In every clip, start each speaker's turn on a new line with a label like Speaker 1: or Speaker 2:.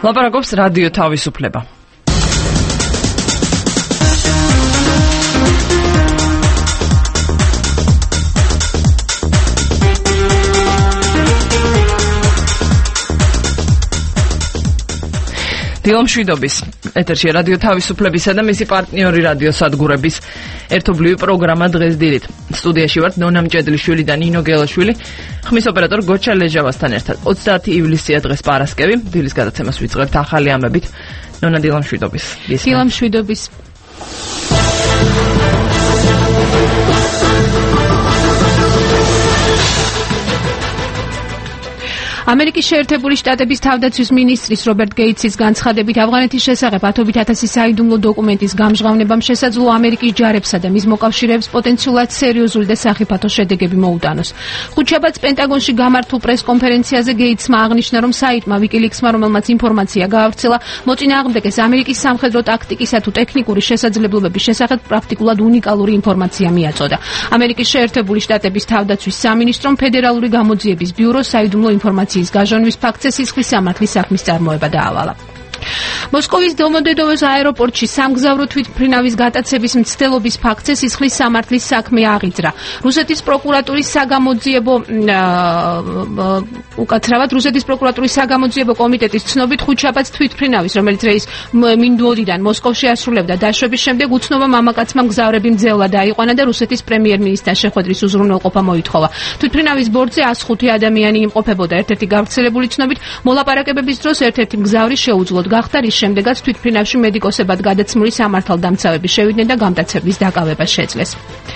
Speaker 1: ლაპარაკობს რადიო თავისუფლება. დილამშვიდობის ეთერში რადიო თავისუფლებისა და მისი პარტნიორი რადიო სადგურების ერთობლივი პროგრამა დღეს დილით. სტუდიაში ვართ ნონა მჭედლიშვილი და ნინო გელაშვილი, ხმის ოპერატორ გოჩა ლეჟავასთან ერთად. 30 ივლისია დღეს პარასკევი, დილის გადაცემას ვიწყებთ ახალი ამბებით. ნონა დილამშვიდობის.
Speaker 2: დილამშვიდობის. ამერიკის შეერთებული შტატების თავდაცვის მინისტრის რობერტ გეიტსის განცხადებით ავღანეთის შესახებ 10,000 საიდუმლო დოკუმენტის გამჟღავნებამ შესაძლოა ამერიკის ჯარებსა და მის მოკავშირეებს პოტენციურად სერიოზული და სახიფათო შედეგები მოუტანოს. ხუთშაბათს პენტაგონში გამართულ პრესკონფერენციაზე გეიტსმა აღნიშნა, რომ საიტმა ვიკილიქსმა, რომელმაც ინფორმაცია გაავრცელა, მოწინააღმდეგეს ამერიკის სამხედრო ტაქტიკისა თუ ტექნიკური შესაძლებლობების შესახებ პრაქტიკულად უნიკალური ინფორმაცია მიაწოდა. ამერიკის შეერთებული შტატების თავდაცვის სამინისტრომ ფედერალური გამოძიების ბიუროს საიდუმლო ინფორმაციის გაჟონვის ფაქტზე სისხლის სამართლის საქმის წარმოება დაავალა. მოსკოვის დომოდედოვოს აეროპორტში სამგზავრო თვითმფრინავის გატაცების მცდელობის ფაქტზე სისხლის სამართლის საქმე აღიძრა. რუსეთის პროკურატურის საგამოძიებო კომიტეტის ცნობით ხუთშაბათს თვითმფრინავის, რომელიც რეის მინდვოდიდან მოსკოვში ასრულებდა დაშვების შემდეგ უცნობა მამაკაცმა მგზავრები მძევლად დაიყვანა და რუსეთის პრემიერ-მინისტრთან შეხვედრის უზრუნველყოფა მოითხოვა. თვითმფრინავის ბორტზე 105 ადამიანი იმყოფებოდა. ერთ-ერთი გავრცელებული ცნობით მოლაპარაკებების დროს ერთ-ერთი მგზავრი შეუძლოდ გახდა, რის შემდეგაც თვითმფრინავში მედიკოსებად გადაცმული სამართალდამცავები შევიდნენ და გამტაცებლის დაკავება შეძლეს.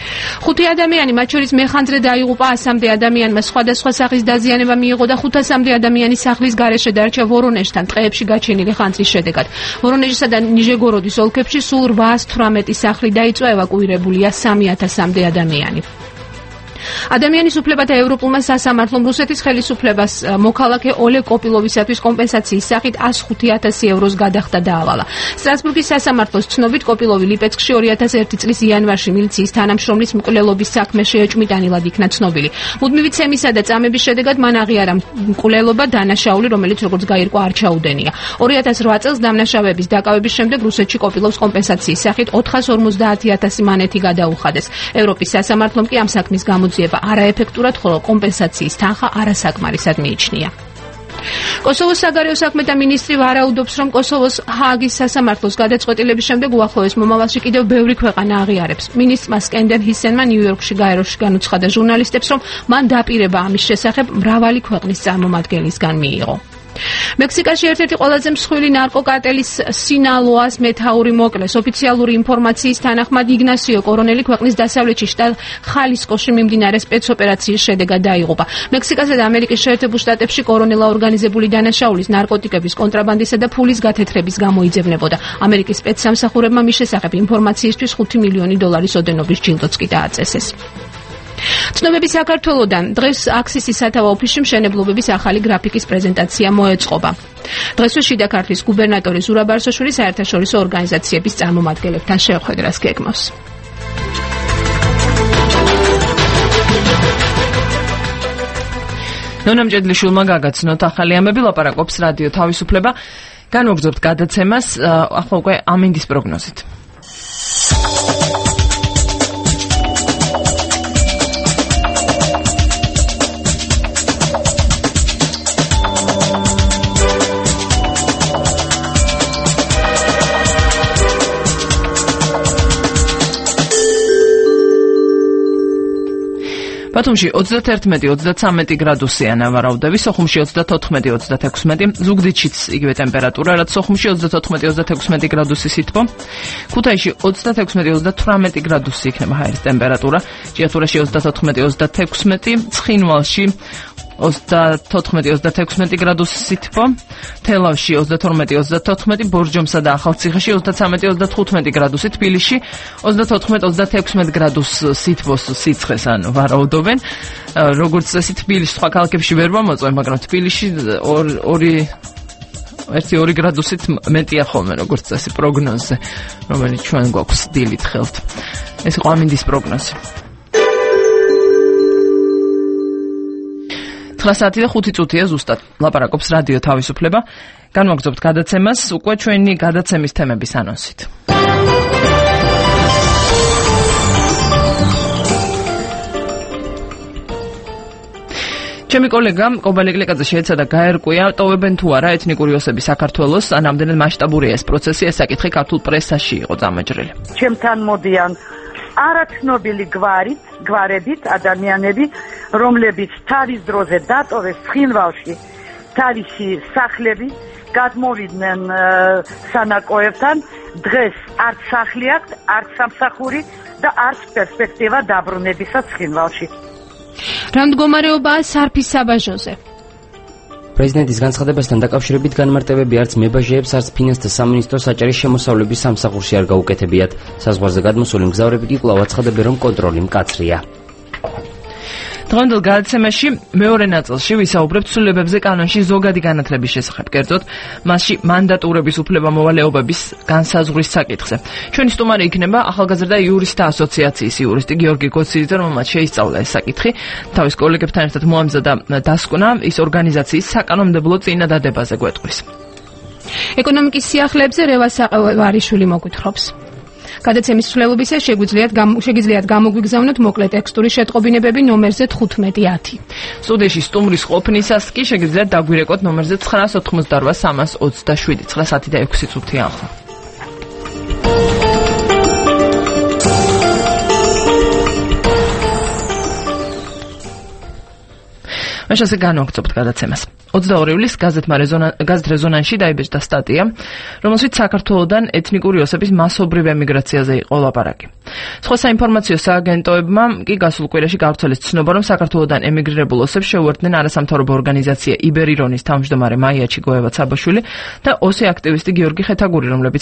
Speaker 2: 5 ადამიანი, მათ შორის მეხანძრე დაიღუპა, 100-მდე ადამიანმა სხვადასხვა სახის დაზიანება მიიღო და 500-მდე ადამიანი სახლის გარეშე დარჩა ვორონეჟთან ტყეებში გაჩენილი ხანძრის შედეგად. ვორონეჟისა და ნიჟეგოროდის ოლქებში სულ 818 სახლი დაიწვა, ევაკუირებულია 3,000-მდე ადამიანი. ადამიანის უფლებათა ევროპულმა სასამართლომ რუსეთის ხელისუფლებას მოქალაქე ოლეგ კოპილოვისათვის კომპენსაციის სახით 105,000 ევროს გადახდა დაავალა. სტრასბურგის სასამართლოს ცნობით კოპილოვი ლიპეცკში 2001 წლის იანვარში მილიციის თანამშრომლის მკვლელობის საქმე შეეჭვმიტანილად იქნა ცნობილი. მუდმივი ცემისა და წამების შედეგად მან აღიარა მკვლელობა, დანაშაული, რომელიც როგორც გაირკვა არ ჩაუდენია. 2008 წელს დამნაშავეების დაკავების შემდეგ რუსეთში კოპილოვს კომპენსაციის სახით 450,000 მანეთი გადაუხადეს. ევროპის სასამართლომ კი ამ საქმის გამოძიება არაეფექტურად, ხოლო კომპენსაციის თანხა არასაკმარისად მიიჩნია. კოსოვოს საგარეო საქმეთა მინისტრი ვარაუდობს, რომ კოსოვოს ჰააგის სასამართლოს გადაწყვეტილების შემდეგ უახლოეს მომავალში კიდევ ბევრი ქვეყანა აღიარებს. მინისტრმა სკენდერ ჰისენმა ნიუ-იორკში გაეროში განუცხადა ჟურნალისტებს, რომ მან დაპირება ამის შესახებ მრავალი ქვეყნის წარმომადგენლისგან მიიღო. მექსიკაში ერთ-ერთი ყველაზე მსხვილი ნარკოკარტელის სინალოას მეთაური მოკლეს. ოფიციალური ინფორმაციის თანახმად იგნასიო კორონელი ქვეყნის დასავლეთში შტატ ხალისკოში მიმდინარე სპეცოპერაციის შედეგად დაიღუპა. მექსიკასა და ამერიკის შეერთებულ შტატებში კორონელა ორგანიზებული დანაშაულის, ნარკოტიკების კონტრაბანდისა და ფულის გათეთრების გამო იძებნებოდა. ამერიკის სპეცსამსახურებმა მის შესახებ ინფორმაციისთვის $5 მილიონი ოდენობის ჯილდოც კი დააწესეს. ცნობები საქართველოდან. დღეს აქსისის სათავო ოფისში მშენებლობების ახალი გრაფიკის პრეზენტაცია მოეწყობა. დღესვე შიდა ქართლის გუბერნატორი ზურაბ ბარსაშვილი საერთაშორისო ორგანიზაციების წარმომადგენლებთან შეხვედრას გეგმავს.
Speaker 1: ნონა მჭედლიშვილმა გაგაცნოთ ახალი ამბები, ლაპარაკობს რადიო თავისუფლება. განვაგრძობთ გადაცემას ახლა უკვე ამინდის პროგნოზით. ბათუმში 31-33 გრადუსია ნავარაუდები, სოხუმში 34-36, ზუგდიდშიც იგივე ტემპერატურა, რაც სოხუმში 34-36 გრადუსი სითბო, ქუთაისში 36-38 გრადუსი იქნება ჰაერის ტემპერატურა, ჭიათურაში 34-36, ცხინვალში 34-36 გრადუსი სითბო, თელავში 32-34, ბორჯომსა და ახალციხეში 33-35 გრადუსი, თბილისში 34-36 გრადუს სითბოს სიცხეს ან ვარაუდობენ. როგორც წესი თბილისის სხვა ქალაქებში ვერ მომოწმე, მაგრამ თბილისში 1-2 გრადუსით მეტია ხოლმე როგორც წესი პროგნოზზე, რომელიც ჩვენ გვაქვს დილით ხელთ. ეს იყო ამინდის პროგნოზი. 9 საათი და 5 წუთია ზუსტად. ლაპარაკობს რადიო თავისუფლება. განვაგრძობთ გადაცემას უკვე ჩვენი გადაცემის თემების ანონსით. ჩემი კოლეგა კობალე კლეკაძე შეეცადა გაერკვია, ტოვებენ თუ არა ეთნიკური ოსები საქართველოს, ან ამდენად მასშტაბურია ეს პროცესი, ეს საკითხი ქართულ პრესაში იყო დამაჯრილი.
Speaker 3: ჩემთან მოდიან არაცნობილი გვარებით ადამიანები, რომლებიც თავის დროზე დატოვეს ცხინვალში თავისი სახლები, გადმოვიდნენ სანაკოებთან, დღეს არც სახლი აქვთ, არც სამსახური და არც პერსპექტივა დაბრუნებისა ცხინვალში.
Speaker 2: რა მდგომარეობაა სარფის საბაჟოზე?
Speaker 4: პრეზიდენტის განცხადებასთან დაკავშირებით განმარტებები არც მებაჟეებს, არც ფინანსთა სამინისტროს საჭირის შემოსავლების სამსახურში არ გაუკეთებიათ. საზღვარზე გადმოსული მგზავრები კი კვლავ აცხადებენ, რომ კონტროლი მკაცრია. დღევანდელ გადაცემაში მეორე ნაწილში ვისაუბრებთ ცვლილებებზე კანონში ზოგადი განათლების შესახებ, კერძოდ მასში მანდატურების უფლებამოვალეობების განსაზღვრის საკითხზე. ჩვენი სტუმარი იქნება ახალგაზრდა იურისტთა ასოციაციის იურისტი გიორგი გოცირიძე, რომელმაც შეისწავლა ეს საკითხი. თავის კოლეგებთან ერთად მოამზადა დასკვნა ის ორგანიზაციის საკანონმდებლო წინადადებაზე გვეტყვის.
Speaker 2: ეკონომიკის სიახლეებზე რევას საყევარიშვილი მოგვითხრობს. გადაცემის ცვლილებებისა შეგიძლიათ გამოგვიგზავნოთ მოკლე ტექსტური შეტყობინებები ნომერზე 1510.
Speaker 1: სტუდიაში სტუმრის ყოფნისას კი შეგიძლიათ დაგვირეკოთ ნომერზე 988 327 9 საათი და 6 წუთი ახლა. მაშასე განვაგრძობთ გადაცემას. 22 ივლისს გაზეთ რეზონანსში დაიბეჭდა სტატია, რომელშიც საქართველოდან ეთნიკური ოსების მასობრივ ემიგრაციაზე იყო ლაპარაკი. სხვა საინფორმაციო სააგენტოებმა კი გასულ კვირაში გავრცელეს ცნობა, რომ საქართველოდან ემიგრირებულ ოსებს შეუერთდნენ არასამთავრობო ორგანიზაცია იბერირონის თავმჯდომარე მაია ჩიგოევა-ცაბაშვილი და ოსი აქტივისტი გიორგი ხეთაგური, რომლებიც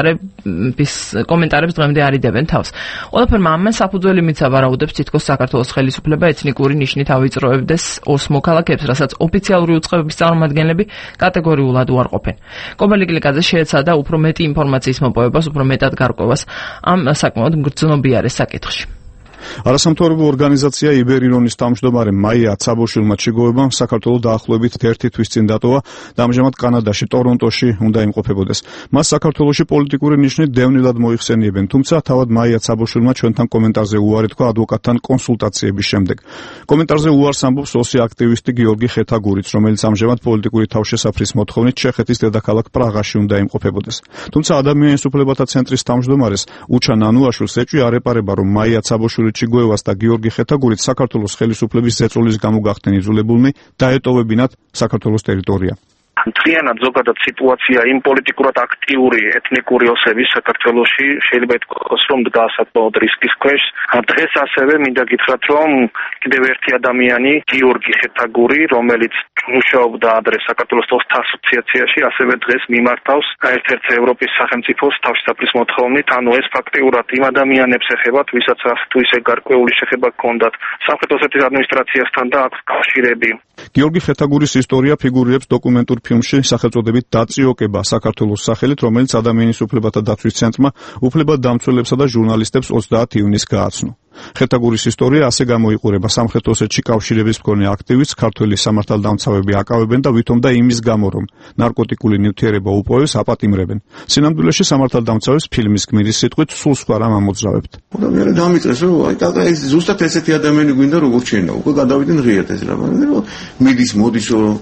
Speaker 1: კომენტარებს დღემდე არიდებენ თავს. ყველაფერმა ამან საფუძველი მისცა ვარაუდებს, თითქოს საქართველოს ხელისუფლება ეთნიკური ნიშნით ავიწროებდეს ოს მოქალაქეებს, რასაც ოფიციალური უწყებების წარმომადგენლები კატეგორიულად უარყოფენ. კობალე კლეკაძე შეეცადა უფრო მეტი ინფორმაციის მოპოვებას, უფრო მეტად გარკვევას ამ საკმაოდ მგრძნობიარე საკითხში.
Speaker 5: არასამთავრობო ორგანიზაცია იბერირონის თავმჯდომარე მაია ცაბაშვილმა ჩიგოევამ საქართველოს დაახლოებით 1 თვის წინ დატოვა და ამჟამად კანადაში, ტორონტოში უნდა იმყოფებოდეს. მას საქართველოში პოლიტიკური ნიშნით დევნილად მოიხსენიებენ, თუმცა თავად მაია ცაბაშვილმა ჩვენთან კომენტარზე უარი თქვა ადვოკატთან კონსულტაციების შემდეგ. კომენტარზე უარს ამბობს ოსი აქტივისტი გიორგი ხეთაგურიც, რომელიც ამჟამად პოლიტიკური თავშესაფრის მოთხოვნით ჩეხეთის დედაქალაქ პრაღაში უნდა იმყოფებოდეს. თუმცა ადამიანის უფლებათა ცენტრის თავმჯდომარეს უჩა ნანუაშვილს ეჭვი არ ეპარება, რომ მაია ცაბაშვილი ჩიგოევას და გიორგი ხეთაგურით საქართველოს ხელისუფლების ზეწოლის გამო გახდნენ იძულებულნი დაეტოვებინათ საქართველოს ტერიტორია.
Speaker 6: მთლიანად ზოგადად სიტუაცია იმ პოლიტიკურად აქტიური ეთნიკური ოსების საქართველოში შეიძლება ითქვას, რომ დგას საკმაოდ რისკის ქვეშ. დღეს ასევე მინდა გითხრათ, რომ კიდევ ერთი ადამიანი გიორგი ხეთაგური, რომელიც მუშაობდა ადრე საქართველოს ოსთა ასოციაციაში, ასევე დღეს მიმართავს ერთ-ერთ ევროპის სახელმწიფოს თავშესაფრის მოთხოვნით, ანუ ეს ფაქტიურად იმ ადამიანებს ეხება, ვისაც თუ ისე გარკვეული შეხება ჰქონდათ სამხრეთ ოსეთის ადმინისტრაციასთან და აქვს კავშირები.
Speaker 5: გიორგი ხეთაგურის ისტორია ფიგურირებს დოკუმენტურ ფილმში სახელწოდებით „დაწიოკება საქართველოს სახელით“, რომელიც ადამიანის უფლებათა დაცვის ცენტრმა უფლებადამცველებსა და ჟურნალისტებს 30 ივნისს გააცნო. ხეთაგურის ისტორია ასე გამოიყურება: სამხრეთ ოსეთში კავშირების მქონე აქტივისტს ქართველი სამართალდამცავები აკავებენ და ვითომ და იმის გამო, რომ ნარკოტიკული ნივთიერება უპოვეს, აპატიმრებენ. სინამდვილეში სამართალდამცავებს ფილმის გმირის სიტყვით სულ სხვა რამ ამოძრავებთ.
Speaker 7: მე დამიწეს, რომ აი ზუსტად ესეთი ადამიანი გვინდა როგორც შენა, უკვე გადავიდნენ ღიად ეს რა. მიდის მოდის რომ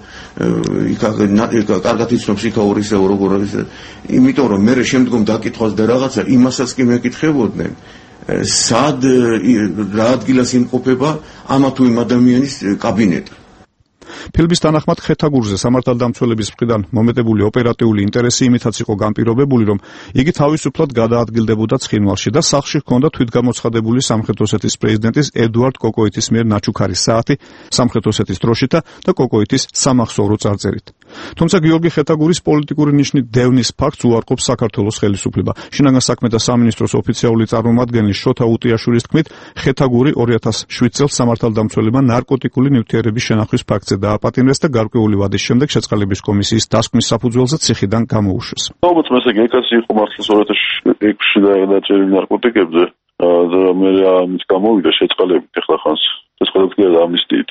Speaker 7: კარგად იცნობს იქაურისო როგორ არის. იმიტომ რომ მე შემდგომ დაკითხვას და რაღაცა იმასაც კი მეკითხებოდნენ. სად რა ადგილას იმყოფება ამა თუ იმ ადამიანის კაბინეტი.
Speaker 5: ფილმის თანახმად ხეთაგურზე სამართალდამცველების მხრიდან მომეტებული ოპერატიული ინტერესი იმითაც იყო განპირობებული, რომ იგი თავისუფლად გადაადგილდებოდა ცხინვალში და სახლში ჰქონდა თვითგამოცხადებული სამხრეთ ოსეთის პრეზიდენტის ედუარდ კოკოიტის მიერ ნაჩუქარი საათი სამხრეთ ოსეთის დროშითა და კოკოიტის სამახსოვრო წარწერით. თუმცა გიორგი ხეთაგურის პოლიტიკური ნიშნით დევნის ფაქტს უარყოფს საქართველოს ხელისუფლება. შინაგან საქმეთა სამინისტროს ოფიციალური წარმომადგენლის შოთა უტიაშვილის თქმით, ხეთაგური 2007 წელს სამართალდამცველებმა ნარკოტიკული ნივთიერების შენახვის ფაქტზე დააპატიმრეს და გარკვეული ვადის შემდეგ შეწყალების კომისიის დასკვნის საფუძველზე ციხიდან გამოუშვეს.
Speaker 8: ალბათ ესე გეკაცი იყო მართლაც 2006-ში დაწერილი ნარკოტიკებზე და მე ამის გამოვიდა შეწყალებით ახლა ხანს. ეს ყველაფერი ამნისტიით.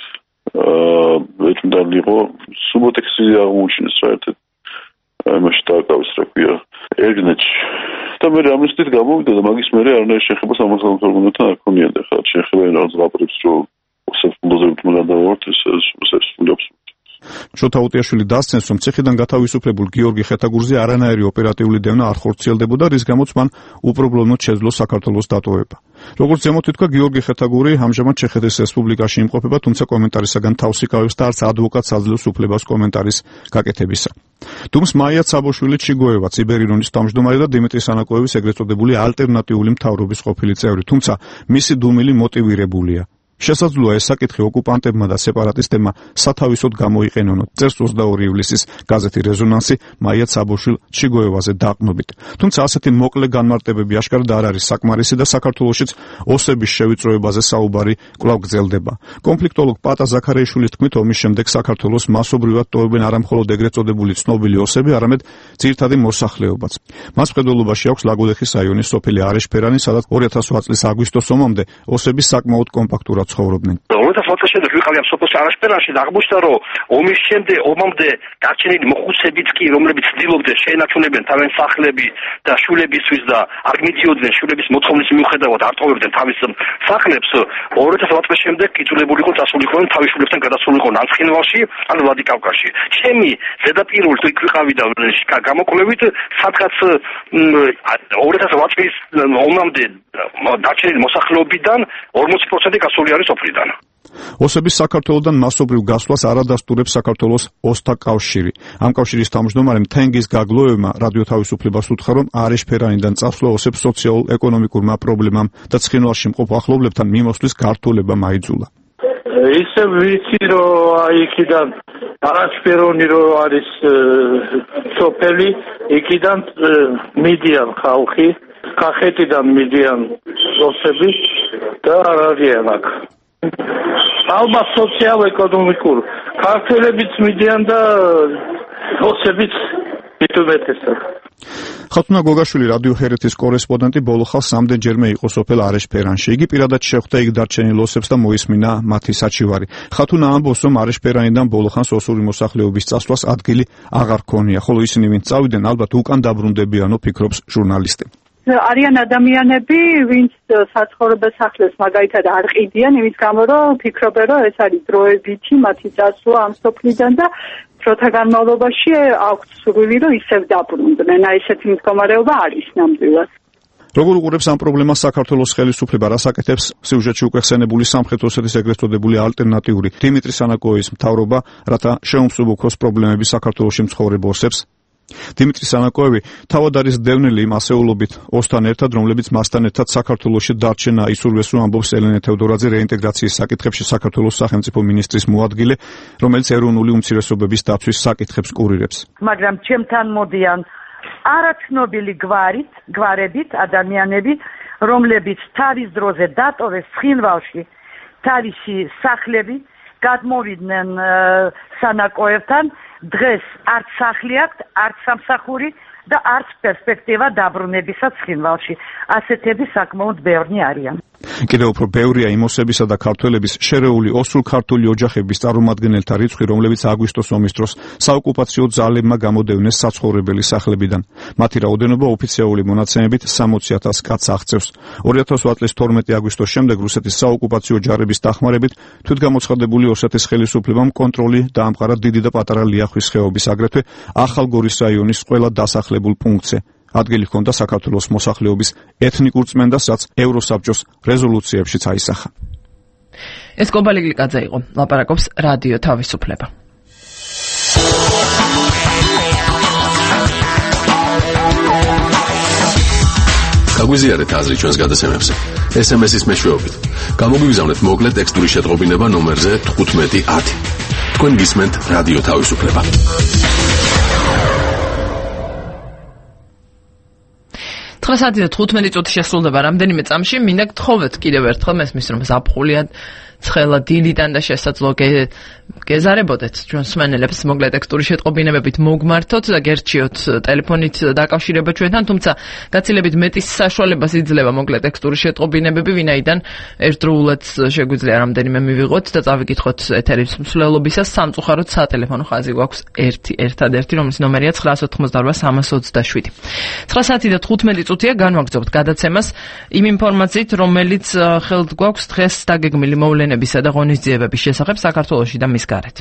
Speaker 8: ეჭვმიტანილი იყო სუბოტექსი აღმოჩინეს საერთოდ იმაში დააკავეს რა ქვია ერგნეთში და მე ამისთვის გამოვიდა და მაგის მერე არანაირი შეხება სამართალმთავრობასთან არ ქონია და ხა შეხება რაღაც ლაპარაკს რომ ოსეფულოზებით მოგადავართ ეს სრულიად
Speaker 5: შოთა უტიაშვილი დასცენს, რომ ციხიდან გათავისუფლებულ გიორგი ხეთაგურზე არანაირი ოპერატიული დევნა არ ხორციელდებოდა, რის გამოც მან უპრობლემოდ შეძლო საქართველოს დატოვება. როგორც ზემოთ ითქვა, გიორგი ხეთაგური ამჟამად ჩეხეთის რესპუბლიკაში იმყოფება, თუმცა კომენტარისაგან თავს იკავებს და არც ადვოკატს აძლევს უფლებას კომენტარის გაკეთებისა. თუმცა მაია ცაბოშვილი ჩიგოევაც იბერირონის თავმჯდომარე და დიმიტრი სანაკოევის ეგრეთ წოდებული ალტერნატიული მთავრობის ყოფილი წევრი, თუმცა მისი დუმილი მოტივირებულია. შესაძლოა ეს საკითხი ოკუპანტებმა და სეპარატისტებმა სათავისოდ გამოიყენონოთ. წერს 22 ივლისის გაზეთი რეზონანსი მაია ცაბოშვილ ჩიგოევაზე დაყრდნობით. თუმცა ასეთი მოკლე განმარტებები აშკარად არ არის საკმარისი და საქართველოშიც ოსების შევიწროებაზე საუბარი კვლავ გრძელდება. კონფლიქტოლოგ პატა ზაქარიაშვილის თქმით, ომის შემდეგ საქართველოს მასობრივად ტოვებენ არა მხოლოდ ეგრეთ წოდებული ცნობილი ოსები, არამედ ძირითადი მოსახლეობაც. მას მხედველობაში აქვს ლაგოდეხის რაიონის სოფელი არეშფერანი, სადაც 2008 წლის აგვისტოს ომამდე ოსები საკმაოდ კომპაქტურად ცხოვრობდნენ.
Speaker 6: 2020 წელს ვიყავი ამ სოფელში არეშფერანში და აღმოჩნდა, რომ ომის შემდეგ ომამდე დარჩენილი მოხუცებიც კი, რომლებიც ცდილობდნენ შეენარჩუნებდნენ თავიანთი სახლები და შვილებისთვის და არ მიდიოდნენ შვილების მოთხოვნის მიუხედავად არ ტოვებდნენ თავის სახლებს, 2008 წლის შემდეგ იძულებულიყო წასულიყო თავის შვილებთან გადასულიყო ანცხინვალში ან ვლადიკავკაზში. ჩემი ზედაპირული თუ იქ ვიყავი და გამოკვლევით სადღაც 2008 წლის ომამდე დარჩენილი მოსახლეობიდან 40% გასული არის სოფლიდან.
Speaker 5: ოსების საქართველოსთან მასობრივ გასვლას არ ადასტურებს საქართველოს ოსთა კავშირი. ამ კავშირის თავმჯდომარემ თენგიზ გაგლოევმა რადიო თავისუფლებას უთხრა, რომ არეშფერანიდან წასვლა ოსებს სოციალურ-ეკონომიკურმა პრობლემამ და ცხინვალში მყოფ ახლობლებთან მიმოსვლის გართულება მაიძულა.
Speaker 9: ისე ვიცი, რომ აი იქიდან არეშფერანი რო არის სოფელი, იქიდან მიდიან ხალხი, კახეთიდან მიდიან ოსები და არ არიან აქ. ალბათ სოციალ-ეკონომიკურ ქართველებიც მიდიან და ოსებიც მithumetesად.
Speaker 5: ხათუნა გოგაშვილი რადიო ჰერეთის კორესპონდენტი ბოლო ხალს რამდენჯერმე იყო სოფელ არეშფერანში. იგი პირადად შეხვდა იქ დარჩენილ ოსებს და მოისმინა მათი საჩივარი. ხათუნა ამბობს, რომ არეშფერანიდან ბოლო ხანს ოსური მოსახლეობის წასვლას ადგილი აღარ ქონია, ხოლო ისინი ვინც წავიდნენ, ალბათ უკან დაბრუნდებიანო, ფიქრობს ჟურნალისტი.
Speaker 3: არიან ადამიანები, ვინც საცხოვრებელ სახლებს მაგალითად არ ყიდიან, იმის გამო რომ ფიქრობენ, რომ ეს არის დროებითი მათი წასვლა ამ სოფლიდან და დროთა განმავლობაში აქვთ სურვილი, რომ ისევ დაბრუნდნენ. აი ესეთი მდგომარეობა არის ნამდვილად.
Speaker 5: როგორ უყურებს ამ პრობლემას საქართველოს ხელისუფლება, რას აკეთებს სიუჟეტში უკვე ხსენებული სამხრეთ ოსეთის ეგრეთ წოდებული ალტერნატიული დიმიტრი სანაკოევის მთავრობა, რათა შეუმსუბუქოს პრობლემები საქართველოში მცხოვრებ ოსებს? დიმიტრი სანაკოევი თავად არის დევნილი იმ ასეულობით ოსთან ერთად, რომლებიც მასთან ერთად საქართველოში დარჩენა ისურვეს, რომ ამბობს ელენე თევდორაძე რეინტეგრაციის საკითხებში საქართველოს სახელმწიფო მინისტრის მოადგილე, რომელიც ეროვნული უმცირესობების დაცვის საკითხებს კურირებს.
Speaker 3: მაგრამ ჩემთან მოდიან არაცნობილი გვარებით ადამიანები, რომლებიც თავის დროზე დატოვეს ცხინვალში თავისი სახლები, გადმოვიდნენ სანაკოევთან. დღეს არც სახლი აქვთ, არც სამსახური და არც პერსპექტივა დაბრუნებისა ცხინვალში. ასეთები საკმაოდ ბევრი არიან.
Speaker 5: კიდევ უფრო ბევრია იმ ოსებისა და ქართველების შერეული ოსურ-ქართული ოჯახების წარმომადგენელთა რიცხვი, რომლებიც აგვისტოს ომის დროს საოკუპაციო ძალებმა გამოდევნეს საცხოვრებელი სახლებიდან. მათი რაოდენობა ოფიციალური მონაცემებით 60,000 კაცს აღწევს. 2008 წლის 12 აგვისტოს შემდეგ რუსეთის საოკუპაციო ჯარების დახმარებით თვითგამოცხადებული ოსეთის ხელისუფლებამ კონტროლი დაამყარა დიდი და პატარა ლიახვის ხეობის, აგრეთვე ახალგორის რაიონის ყველა დასახლებულ პუნქტზე. ადგილი ჰქონდა საქართველოს მოსახლეობის ეთნიკურ წმენდას, რაც ევროსაბჭოს რეზოლუციებშიც აისახა.
Speaker 1: ეს კობალი გლიკაძე იყო, ლაპარაკობს რადიო თავისუფლება.
Speaker 10: გაგვიზიარეთ აზრი ჩვენს გადაცემებზე. SMS-ის მეშვეობით. გამოგვიგზავნეთ მოკლე ტექსტური შეტყობინება ნომერზე 1510. თქვენ გისმენთ რადიო თავისუფლება. 9:15 შესრულდება რამდენიმე წამში, მინდა გთხოვეთ კიდევ ერთხელ მესმის რომ ზაფხულია
Speaker 1: ცხელა დილიდან და შესაძლოა გეზარებოდეთ ჩვენ მსმენელებს მოკლე ტექსტური შეტყობინებებით მოგმართოთ და გერჩიოთ ტელეფონით დაკავშირება ჩვენთან, თუმცა გაცილებით მეტის საშუალებას იძლევა მოკლე ტექსტური შეტყობინებები, ვინაიდან ერთდროულად შეგვიძლია რამდენიმე მივიღოთ და წავიკითხოთ ეთერის მსვლელობისას. სამწუხაროდ სატელეფონო ხაზი გვაქვს ერთადერთი, რომლის ნომერია 988 327. 9 საათი და 15 წუთია განვაგრძობთ გადაცემას იმ ინფორმაციით, რომელიც ხელთ გვაქვს დღეს დაგეგმილი მოვლენებისა და ღონისძიებების შესახებ საქართველოში და მის გარეთ.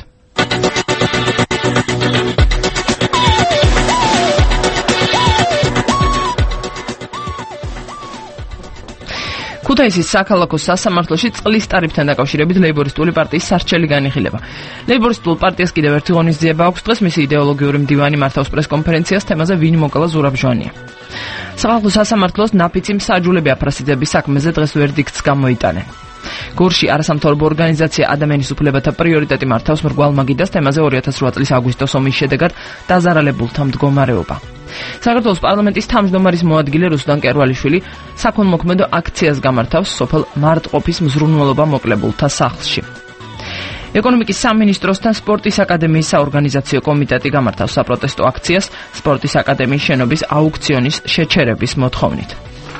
Speaker 1: ქუთაისის საქალაქო სასამართლოში წყლის ტარიფთან დაკავშირებით ლეიბორისტული პარტიის სარჩელი განიხილება. ლეიბორისტულ პარტიას კიდევ ერთი ღონისძიება აქვს დღეს, მისი იდეოლოგიური მდივანი მართავს პრესკონფერენციას თემაზე ვინ მოკლა ზურაბჟანია. საქართველოს სასამართლოს ნაფიცი მსაჯულები აფრასიტების საქმეზე დღეს ვერდიქტს გამოიტანენ. გორში არასამთავრობო ორგანიზაცია ადამიანის უფლებათა პრიორიტეტი მართავს მრგვალ მაგიდას თემაზე 2008 წლის აგვისტოს ომის შედეგად დაზარალებულთა მდგომარეობა. საქართველოს პარლამენტის თავმჯდომარის მოადგილე რუსლან კერვალიშვილი საქონმოქმედო აქციას გამართავს სოფელ მარტყოფის მზრუნველობა მოკლებულთა სახლში. ეკონომიკის სამინისტროსთან სპორტის აკადემიის საორგანიზაციო კომიტეტი გამართავს საპროტესტო აქციას სპორტის აკადემიის შენობის აუქციონის შეჩერების მოთხოვნით.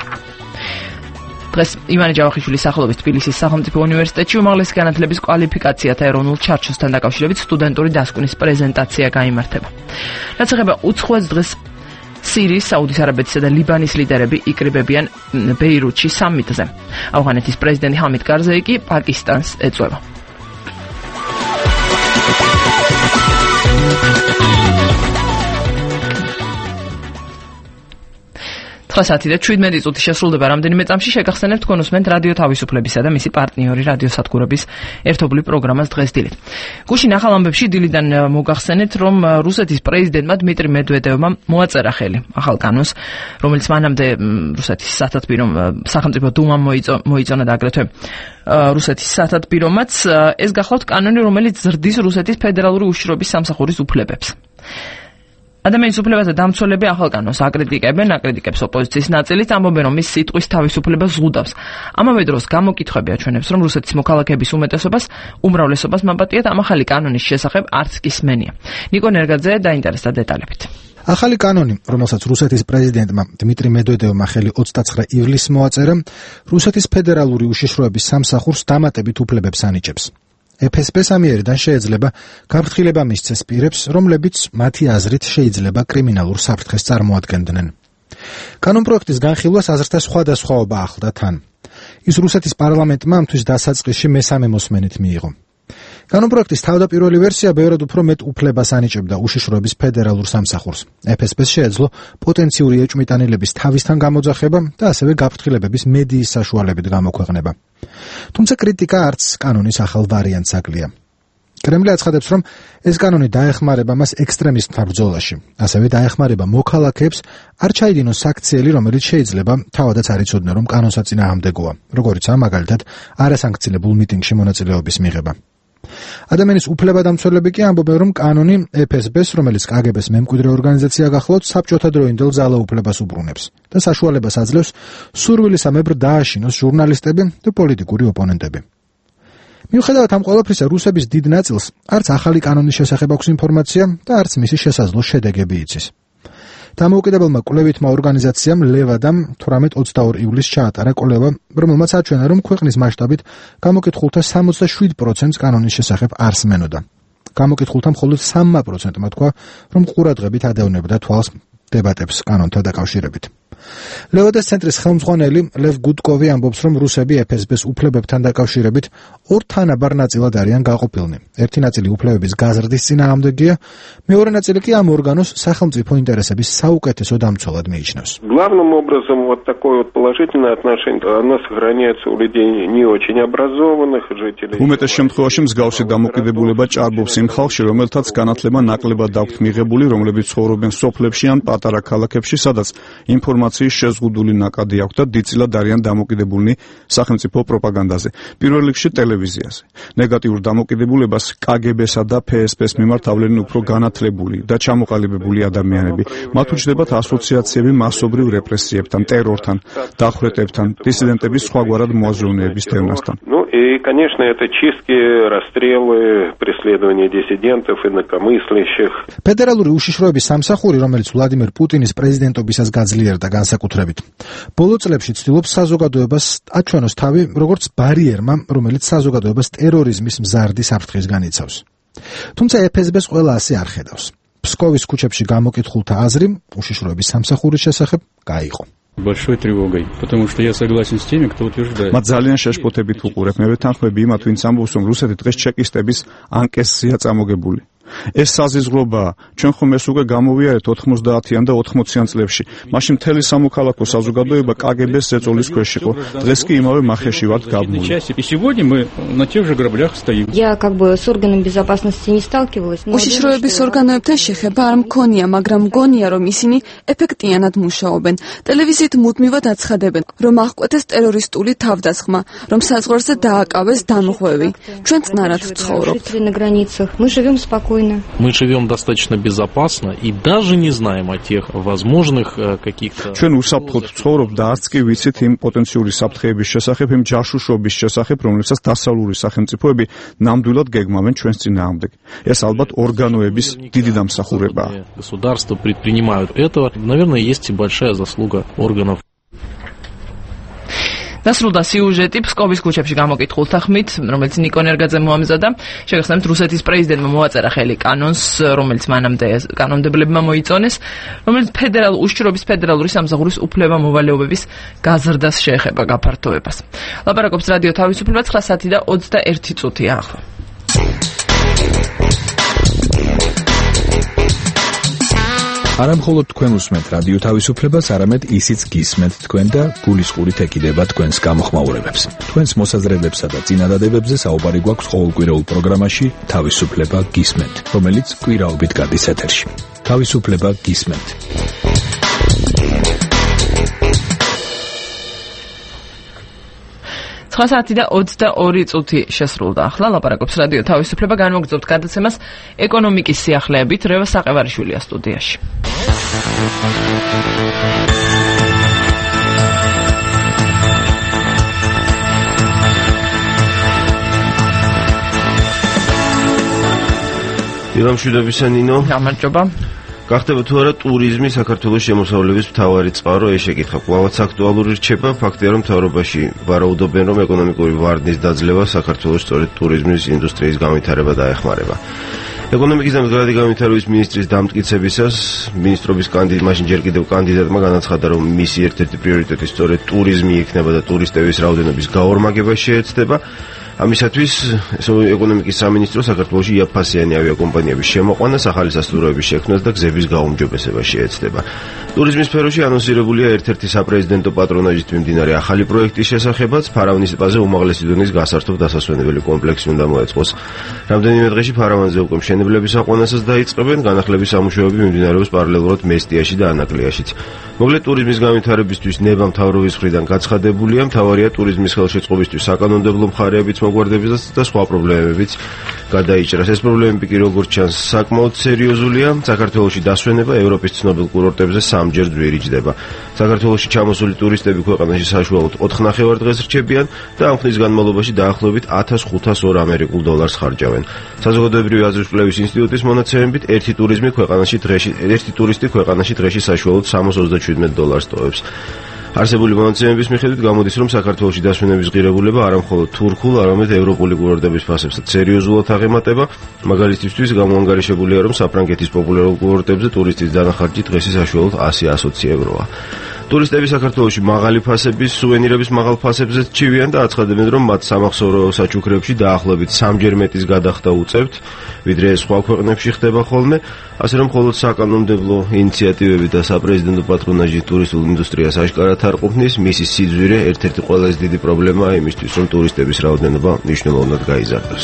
Speaker 1: დღეს ივანე ჯავახიშვილის სახელობის თბილისის სახელმწიფო უნივერსიტეტში უმაღლესი განათლების კვალიფიკაციათა ეროვნულ ჩარჩოსთან დაკავშირებით სტუდენტური დასკვნის პრეზენტაცია გაიმართება. რაც ეხება უცხოეთს, დღეს სირიის, საუდის არაბეთისა და ლიბანის ლიდერები იკრიბებიან ბეირუთში სამიტზე. ავღანეთის პრეზიდენტი ჰამიდ კარზეი კი პაკისტანს ეწვევა. საათი და 17 წუთი შესრულდება რამდენიმე წამში შეგახსენებთ თქვენ უსმენთ რადიო თავისუფლებისა და მისი პარტნიორი რადიო სადგურების ერთობლივ პროგრამას დღეს დილით. გუშინ ახალ ამბებში დილიდან მოგახსენეთ, რომ რუსეთის პრეზიდენტმა დმიტრი მედვედევმა მოაწერა ხელი ახალ კანონს, რომელიც მანამდე რუსეთის სახელმწიფო დუმამ მოიწონა და აგრეთვე რუსეთის სათათბირომაც. ეს გახლავთ კანონი, რომელიც ზრდის რუსეთის ფედერალური უშიშროების სამსახურის უფლებებს. ადამიანის უფლებათა დამცველები ახალ კანონს აკრიტიკებს ოპოზიციის ნაწილით, ამბობენ, რომ მის სიტყვის თავისუფლებას ზღუდავს. ამავე დროს გამოკითხვები აჩვენებს, რომ რუსეთის მოქალაქეების უმრავლესობას მაპატიეთ ამ ახალი კანონის შესახებ არც კისმენია. ნიკო ნერგაძე დაინტერესდა დეტალებით.
Speaker 11: ახალი კანონი, რომელსაც რუსეთის პრეზიდენტმა დმიტრი მედვედევმა ხელი 29 ივლისს მოაწერა, რუსეთის ფედერალური უშიშროების სამსახურს დამატებით უფლებებს ანიჭებს. FSB-ს ამიერიდან შეიძლება გაფრთხილება მისცეს პირებს, რომლებიც მათი აზრით შეიძლება კრიმინალურ საფრთხეს წარმოადგენდნენ. კანონპროექტის განხილვას აზრთა სხვადასხვაობა ახლდა თან. ის რუსეთის პარლამენტმა ამთვის დასაწყისში მესამე მოსმენით მიიღო. კანონპროექტის თავდაპირველი ვერსია ბევრად უფრო მეტ უფლებას ანიჭებდა უშიშროების ფედერალურ სამსახურს. FSB-ს შეეძლო პოტენციური ეჭვმიტანილების თავისთან გამოძახება და ასევე გაფრთხილებების მედიის საშუალებით გამოქვეყნება. თუმცა კრიტიკა არც კანონის ახალ ვარიანტს აკლია. კრემლი აცხადებს, რომ ეს კანონი დაეხმარება მას ექსტრემისტთა ბრძოლაში, ასევე დაეხმარება მოქალაქეებს არ ჩაიდინოს საქციელი, რომელიც შეიძლება თავადაც არ იცოდნენ, რომ კანონსაც წინააღმდეგოა, როგორიცაა მაგალითად არასანქცილებულ მიტინგში მონაწილეობის მიღება. ადამიანის უფლებადამცველები კი ამბობენ, რომ კანონი FSB-ს, რომელიც KGB-ს მემკვიდრე ორგანიზაცია გახლავთ, საბჭოთა დროინდელ ძალაუფლებას უბრუნებს და საშუალებას აძლევს სურვილისამებრ დააშინოს ჟურნალისტები და პოლიტიკური ოპონენტები. მიუხედავად ამ ყველაფრისა, რუსების დიდ ნაწილს არც ახალი კანონის შესახებ აქვს ინფორმაცია და არც მისი შესაძლო შედეგები იცის. დამოუკიდებელმა კვლევითმა ორგანიზაციამ ლევადამ 18-22 ივლისს ჩაატარა კვლევა, რომელმაც აჩვენა, რომ ქვეყნის მასშტაბით გამოკითხულთა 67%-ს კანონის შესახებ არ სმენოდა. გამოკითხულთა მხოლოდ 3%-მა თქვა, რომ ყურადღებით ადევნებდა თვალს დებატებს კანონთან დაკავშირებით. ლევადას ცენტრის ხელმძღვანელი ლევ გუდკოვი ამბობს, რომ რუსები FSB-ს უფლებებთან დაკავშირებით ორ თანაბარ ნაწილად არიან გაყოფილნი. ერთი ნაწილი უფლებების გაზრდის წინააღმდეგია, მეორე ნაწილი კი ამ ორგანოს სახელმწიფო ინტერესების საუკეთესო დამცველად მიიჩნევს.
Speaker 12: Главным образом вот такое вот положительное отношение оно сохраняется у людей не очень образованных жителей.
Speaker 5: უმეტეს შემთხვევაში მსგავსი დამოკიდებულება ჭარბობს იმ ხალხში, რომელთაც განათლება ნაკლებად აქვთ მიღებული, რომლებიც ცხოვრობენ სოფლებში ან პატარა ქალაქებში, სადაც ინფორმაცია ინფორმაციის შეზღუდული ნაკადი აქვს და დიდწილად არიან დამოკიდებულნი სახელმწიფო პროპაგანდაზე, პირველ რიგში ტელევიზიაზე. ნეგატიურ დამოკიდებულებას KGB-სა და FSB-ს მიმართ ავლენენ უფრო განათლებული და ჩამოყალიბებული ადამიანები. მათ უჩნდებათ ასოციაციები მასობრივ რეპრესიებთან, ტერორთან, დახვრეტებთან, დისიდენტების სხვაგვარად მოაზროვნეების დევნასთან.
Speaker 12: И, конечно, это чистки, расстрелы, преследование диссидентов, инакомыслящих.
Speaker 11: Федерალური უშიშროების სამსახური, რომელიც ვლადიმერ პუტინის პრეზიდენტობისას გაძლიერდა განსაკუთრებით, ბოლო წლებში ცდილობს საზოგადოებას აჩვენოს თავი როგორც ბარიერმა, რომელიც საზოგადოებას ტერორიზმის მზარდი საფრთხის განიცავს. თუმცა FSB-ს ყველა ასე არ ხედავს. ფსკოვის ქუჩებში გამოკითხულთა აზრი უშიშროების სამსახურის შესახებ გაიყო.
Speaker 13: большой тревогой, потому что я согласен с теми, кто утверждает.
Speaker 5: მათ ძალიან შეშფოთებით უყურებ. მე ვეთანხმები იმათ, ვინც ამბობს, რომ რუსეთი დღეს ჩეკისტების ანკესზეა წამოგებული. ეს საზიზღლობაა. ჩვენ ხომ ეს უკვე გამოვიარეთ 90-იან და 80-იან წლებში. მაშინ მთელი სამოქალაქო საზოგადოება KGB-ს ზეწოლის ქვეშ იყო. დღეს კი იმავე მახეში ვართ გაბმული.
Speaker 13: И сегодня мы на тех же граблях стоим.
Speaker 14: Я как бы с органами безопасности не сталкивалась.
Speaker 15: უშიშროების ორგანოებთან შეხება არ მქონია, მაგრამ მგონია, რომ ისინი ეფექტიანად მუშაობენ. ტელევიზიით მუდმივად აცხადებენ, რომ აღკვეთეს ტერორისტული თავდასხმა, რომ საზღვარზე დააკავეს დამხვევი. ჩვენ წნარად ვცხოვრობთ.
Speaker 14: Мы живем спокойно.
Speaker 16: Мы живем достаточно безопасно и даже не знаем о тех возможных каких-то.
Speaker 5: ჩვენ უსაფრთხოდ ვცხოვრობთ და არც კი ვიცით იმ პოტენციური საფრთხეების შესახებ, იმ ჯაშუშობის შესახებ, რომლებსაც დასავლური სახელმწიფოები ნამდვილად გეგმავენ ჩვენს წინააღმდეგ. ეს ალბათ ორგანოების დიდი დამსახურებაა.
Speaker 16: Государства предпринимают это. Наверное, есть и большая заслуга органов.
Speaker 1: დასრულდა სიუჟეტი ფსკოვის ქუჩებში გამოკითხულთა ხმით, რომელიც ნიკო ნერგაძემ მოამზადა. შეგახსენებთ, რუსეთის პრეზიდენტმა მოაწერა ხელი კანონს, რომელიც მანამდე კანონმდებლებმა მოიწონეს, რომელიც უშიშროების ფედერალური სამსახურის უფლება-მოვალეობების გაზრდას შეეხება გაფართოებას. ლაპარაკობს რადიო თავისუფლება 9:21 ახლა.
Speaker 17: არა მხოლოდ თქვენ უსმენთ რადიო თავისუფლებას, არამედ ისიც გისმენთ თქვენ და გულისყურით ეკიდება თქვენს გამოხმაურებებს. თქვენს მოსაზრებებსა და წინადადებებზე საუბარი გვაქვს ყოველკვირეულ პროგრამაში თავისუფლება გისმენთ, რომელიც კვირაობით გადის ეთერში. თავისუფლება გისმენთ.
Speaker 1: საათი და 22 შესრულდა ახლა ლაპარაკობს რადიო თავისუფლება განმოგზავნებთ გადაცემას ეკონომიკის სიახლეებით რევა საყევარიშვილია სტუდიაში.
Speaker 18: ილამშვიდობისა ნინო.
Speaker 1: გამარჯობა.
Speaker 18: გახდება თუ არა ტურიზმი საქართველოს შემოსავლების მთავარი წყარო, ეს შეკითხა კვლავაც აქტუალური რჩება. ფაქტია, რომ მთავრობაში ვარაუდობენ, რომ ეკონომიკური ვარდნის დაძლევა საქართველოს სწორედ ტურიზმის ინდუსტრიის განვითარება დაეხმარება. ეკონომიკის და მდგრადი განვითარების მინისტრის დამტკიცებისას მინისტრობის მაშინ ჯერ კიდევ კანდიდატმა განაცხადა, რომ მისი ერთ-ერთი პრიორიტეტი სწორედ ტურიზმი იქნება და ტურისტების რაოდენობის გაორმაგება შეეცდება. ამისათვის ეკონომიკის სამინისტრო საქართველოში იაფფასიანი ავიაკომპანიების შემოყვანას, ახალი სასტუმროების შექმნას და გზების გაუმჯობესებას შეეცდება. ტურიზმის სფეროში ანონსირებულია ერთ-ერთი საპრეზიდენტო პატრონაჟით მიმდინარე ახალი პროექტის შესახებაც, ფარავნის ტბაზე უმაღლესი დონის გასართობ დასასვენებელი კომპლექსი უნდა მოეწყოს. რამდენიმე დღეში ფარავანზე უკვე მშენებლების აყვანასაც დაიწყებენ, განახლების სამუშაოები მიმდინარეობს პარალელურად მესტიაში და ანაკლიაში. მოკლედ ტურიზმის განვითარებისთვის ნება მთავრობის მხრიდან გაცხადებულია, მთავარია ტურიზმის ხელშეწყობისთვის საკანონმდებლო მხარეებიც მოგვარდებისას და სხვა პრობლემებიც გადაიჭრას. ეს პრობლემები კი როგორც ჩანს საკმაოდ სერიოზულია. საქართველოში დასვენება ევროპის ცნობილ კურორტებზე სამჯერ ძვირიჯდება. საქართველოში ჩამოსული ტურისტები ქვეყანაში საშუალოდ 4 ნახევარ დღეს რჩებიან და ამ ხნის განმავლობაში დაახლოებით 1502 ამერიკულ დოლარს ხარჯავენ. საზოგადოებრივი აზრის კვლევის ინსტიტუტის მონაცემებით ერთი ტურისტი ქვეყანაში დღეში საშუალოდ 327 დოლარს ტოვებს. არსებული მონაცემების მიხედვით გამოდის, რომ საქართველოში დასვენების ღირებულება არა მხოლოდ თურქულ, არამედ ევროპული კურორტების ფასებსაც სერიოზულად აღემატება. მაგალითისთვის გამოანგარიშებულია, რომ საფრანგეთის პოპულარულ კურორტებზე ტურისტის დანახარჯი დღეში საშუალოდ 100-120 ევროა. ტურისტები საქართველოში მაღალი ფასების, სუვენირების მაღალ ფასებზე ჩივიან და აცხადებენ, რომ მათ სამახსოვრო საჩუქრებში დაახლოებით 3-ჯერ მეტის გადახდა უწევთ, ვიდრე სხვა ქვეყნებში ხდება ხოლმე. ასე რომ მხოლოდ საკანონმდებლო ინიციატივები და საპრეზიდენტო პატრონაჟი ტურისტულ ინდუსტრიას აშკარად არ ყოფნის, მისი სიძვირე ერთ-ერთი ყველაზე დიდი პრობლემაა იმისთვის, რომ ტურისტების რაოდენობა მნიშვნელოვნად გაიზარდოს.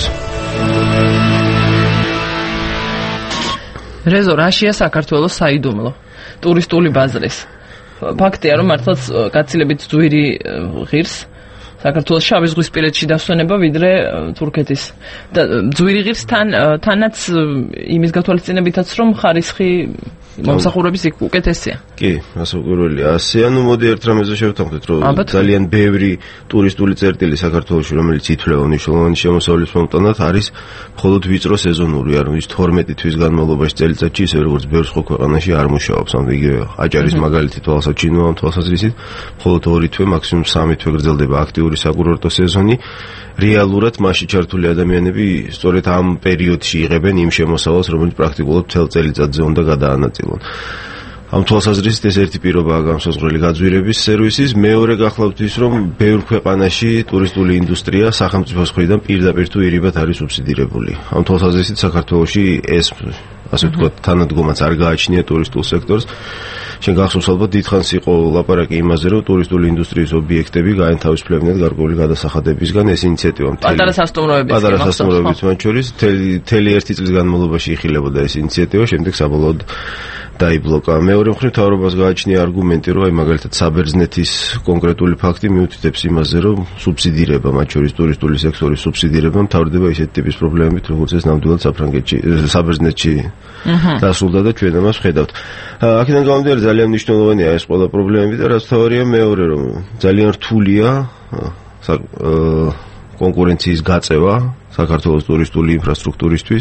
Speaker 1: რეზო, რაშია საქართველოს საიდუმლო ტურისტული ბაზრის ფაქტია, რომ მართლაც გაცილებით ძვირი ღირს საქართველოს შავი ზღვისპირეთში დასვენება ვიდრე თურქეთის და ძვირი ღირს თანაც იმის გათვალისწინებითაც რომ ხარისხი მომსახურების იქ უკეთესია.
Speaker 18: კი, ასაკურველია. ანუ მოდი ერთ რამეზე შევთანხმდეთ, რომ ძალიან ბევრი ტურისტული წერტილი საქართველოში, რომელიც ითვლება მნიშვნელოვანი შემოსავლის მომტანად, არის მხოლოდ ვიწრო სეზონური, ანუ ის 12 თვის განმავლობაში წელიწადში, ისე როგორც ბევრ სხვა ქვეყანაში არ მუშაობს. ანუ იგივე აჭარის მაგალითი თვალსაჩინოა, თვალსაზრისით, მხოლოდ 2 თვე, მაქსიმუმ 3 თვე გრძელდება აქტიური საკურორტო სეზონი. რეალურად მასში ჩართული ადამიანები სწორედ ამ პერიოდში იღებენ იმ შემოსავალს, რომელიც პრაქტიკულად მთელ წელიწადზე უნდა გადაანაწილონ. ამ თვალსაზრისით ეს ერთი პირობაა განსაზღვრელი გაძვირების სერვისის, მეორე გახლავთ ის, რომ ბევრ ქვეყანაში ტურისტული ინდუსტრია სახელმწიფოს მხრიდან პირდაპირ თუ ირიბად არის სუბსიდირებული. ამ თვალსაზრისით საქართველოში ეს ასე ვთქვათ, თანადგომაც არ გააჩნია ტურისტულ სექტორს. შენ გახსოვს ალბათ დიდხანს იყო ლაპარაკი იმაზე, რომ ტურისტული ინდუსტრიის ობიექტები გაენთავისუფლებინათ გარკვეული გადასახადებისგან. ეს ინიციატივა
Speaker 1: პატარა სასტუმროებიც
Speaker 18: მათ შორის მთელი 1 წლის განმავლობაში იხილებოდა ეს ინიციატივა, შემდეგ საბოლოოდ დაიბლოკა. მეორე მხრივ მთავრობას გააჩნია არგუმენტი, რომ აი მაგალითად საბერძნეთის კონკრეტული ფაქტი მიუთითებს იმაზე, რომ სუბსიდირება, მათ შორის ტურისტული სექტორის სუბსიდირება მთავრდება ისეთ ტიპის პრობლემებით, როგორც ეს ნამდვილად საბერძნეთში დასრულდა და ჩვენ ამას ვხედავთ. აქედან გამომდინარე ძალიან მნიშვნელოვანია ეს ყველა პრობლემები და რაც თავარია მეორე, რომ ძალიან რთულია კონკურენციის გაწევა საქართველოს ტურისტული ინფრასტრუქტურისთვის.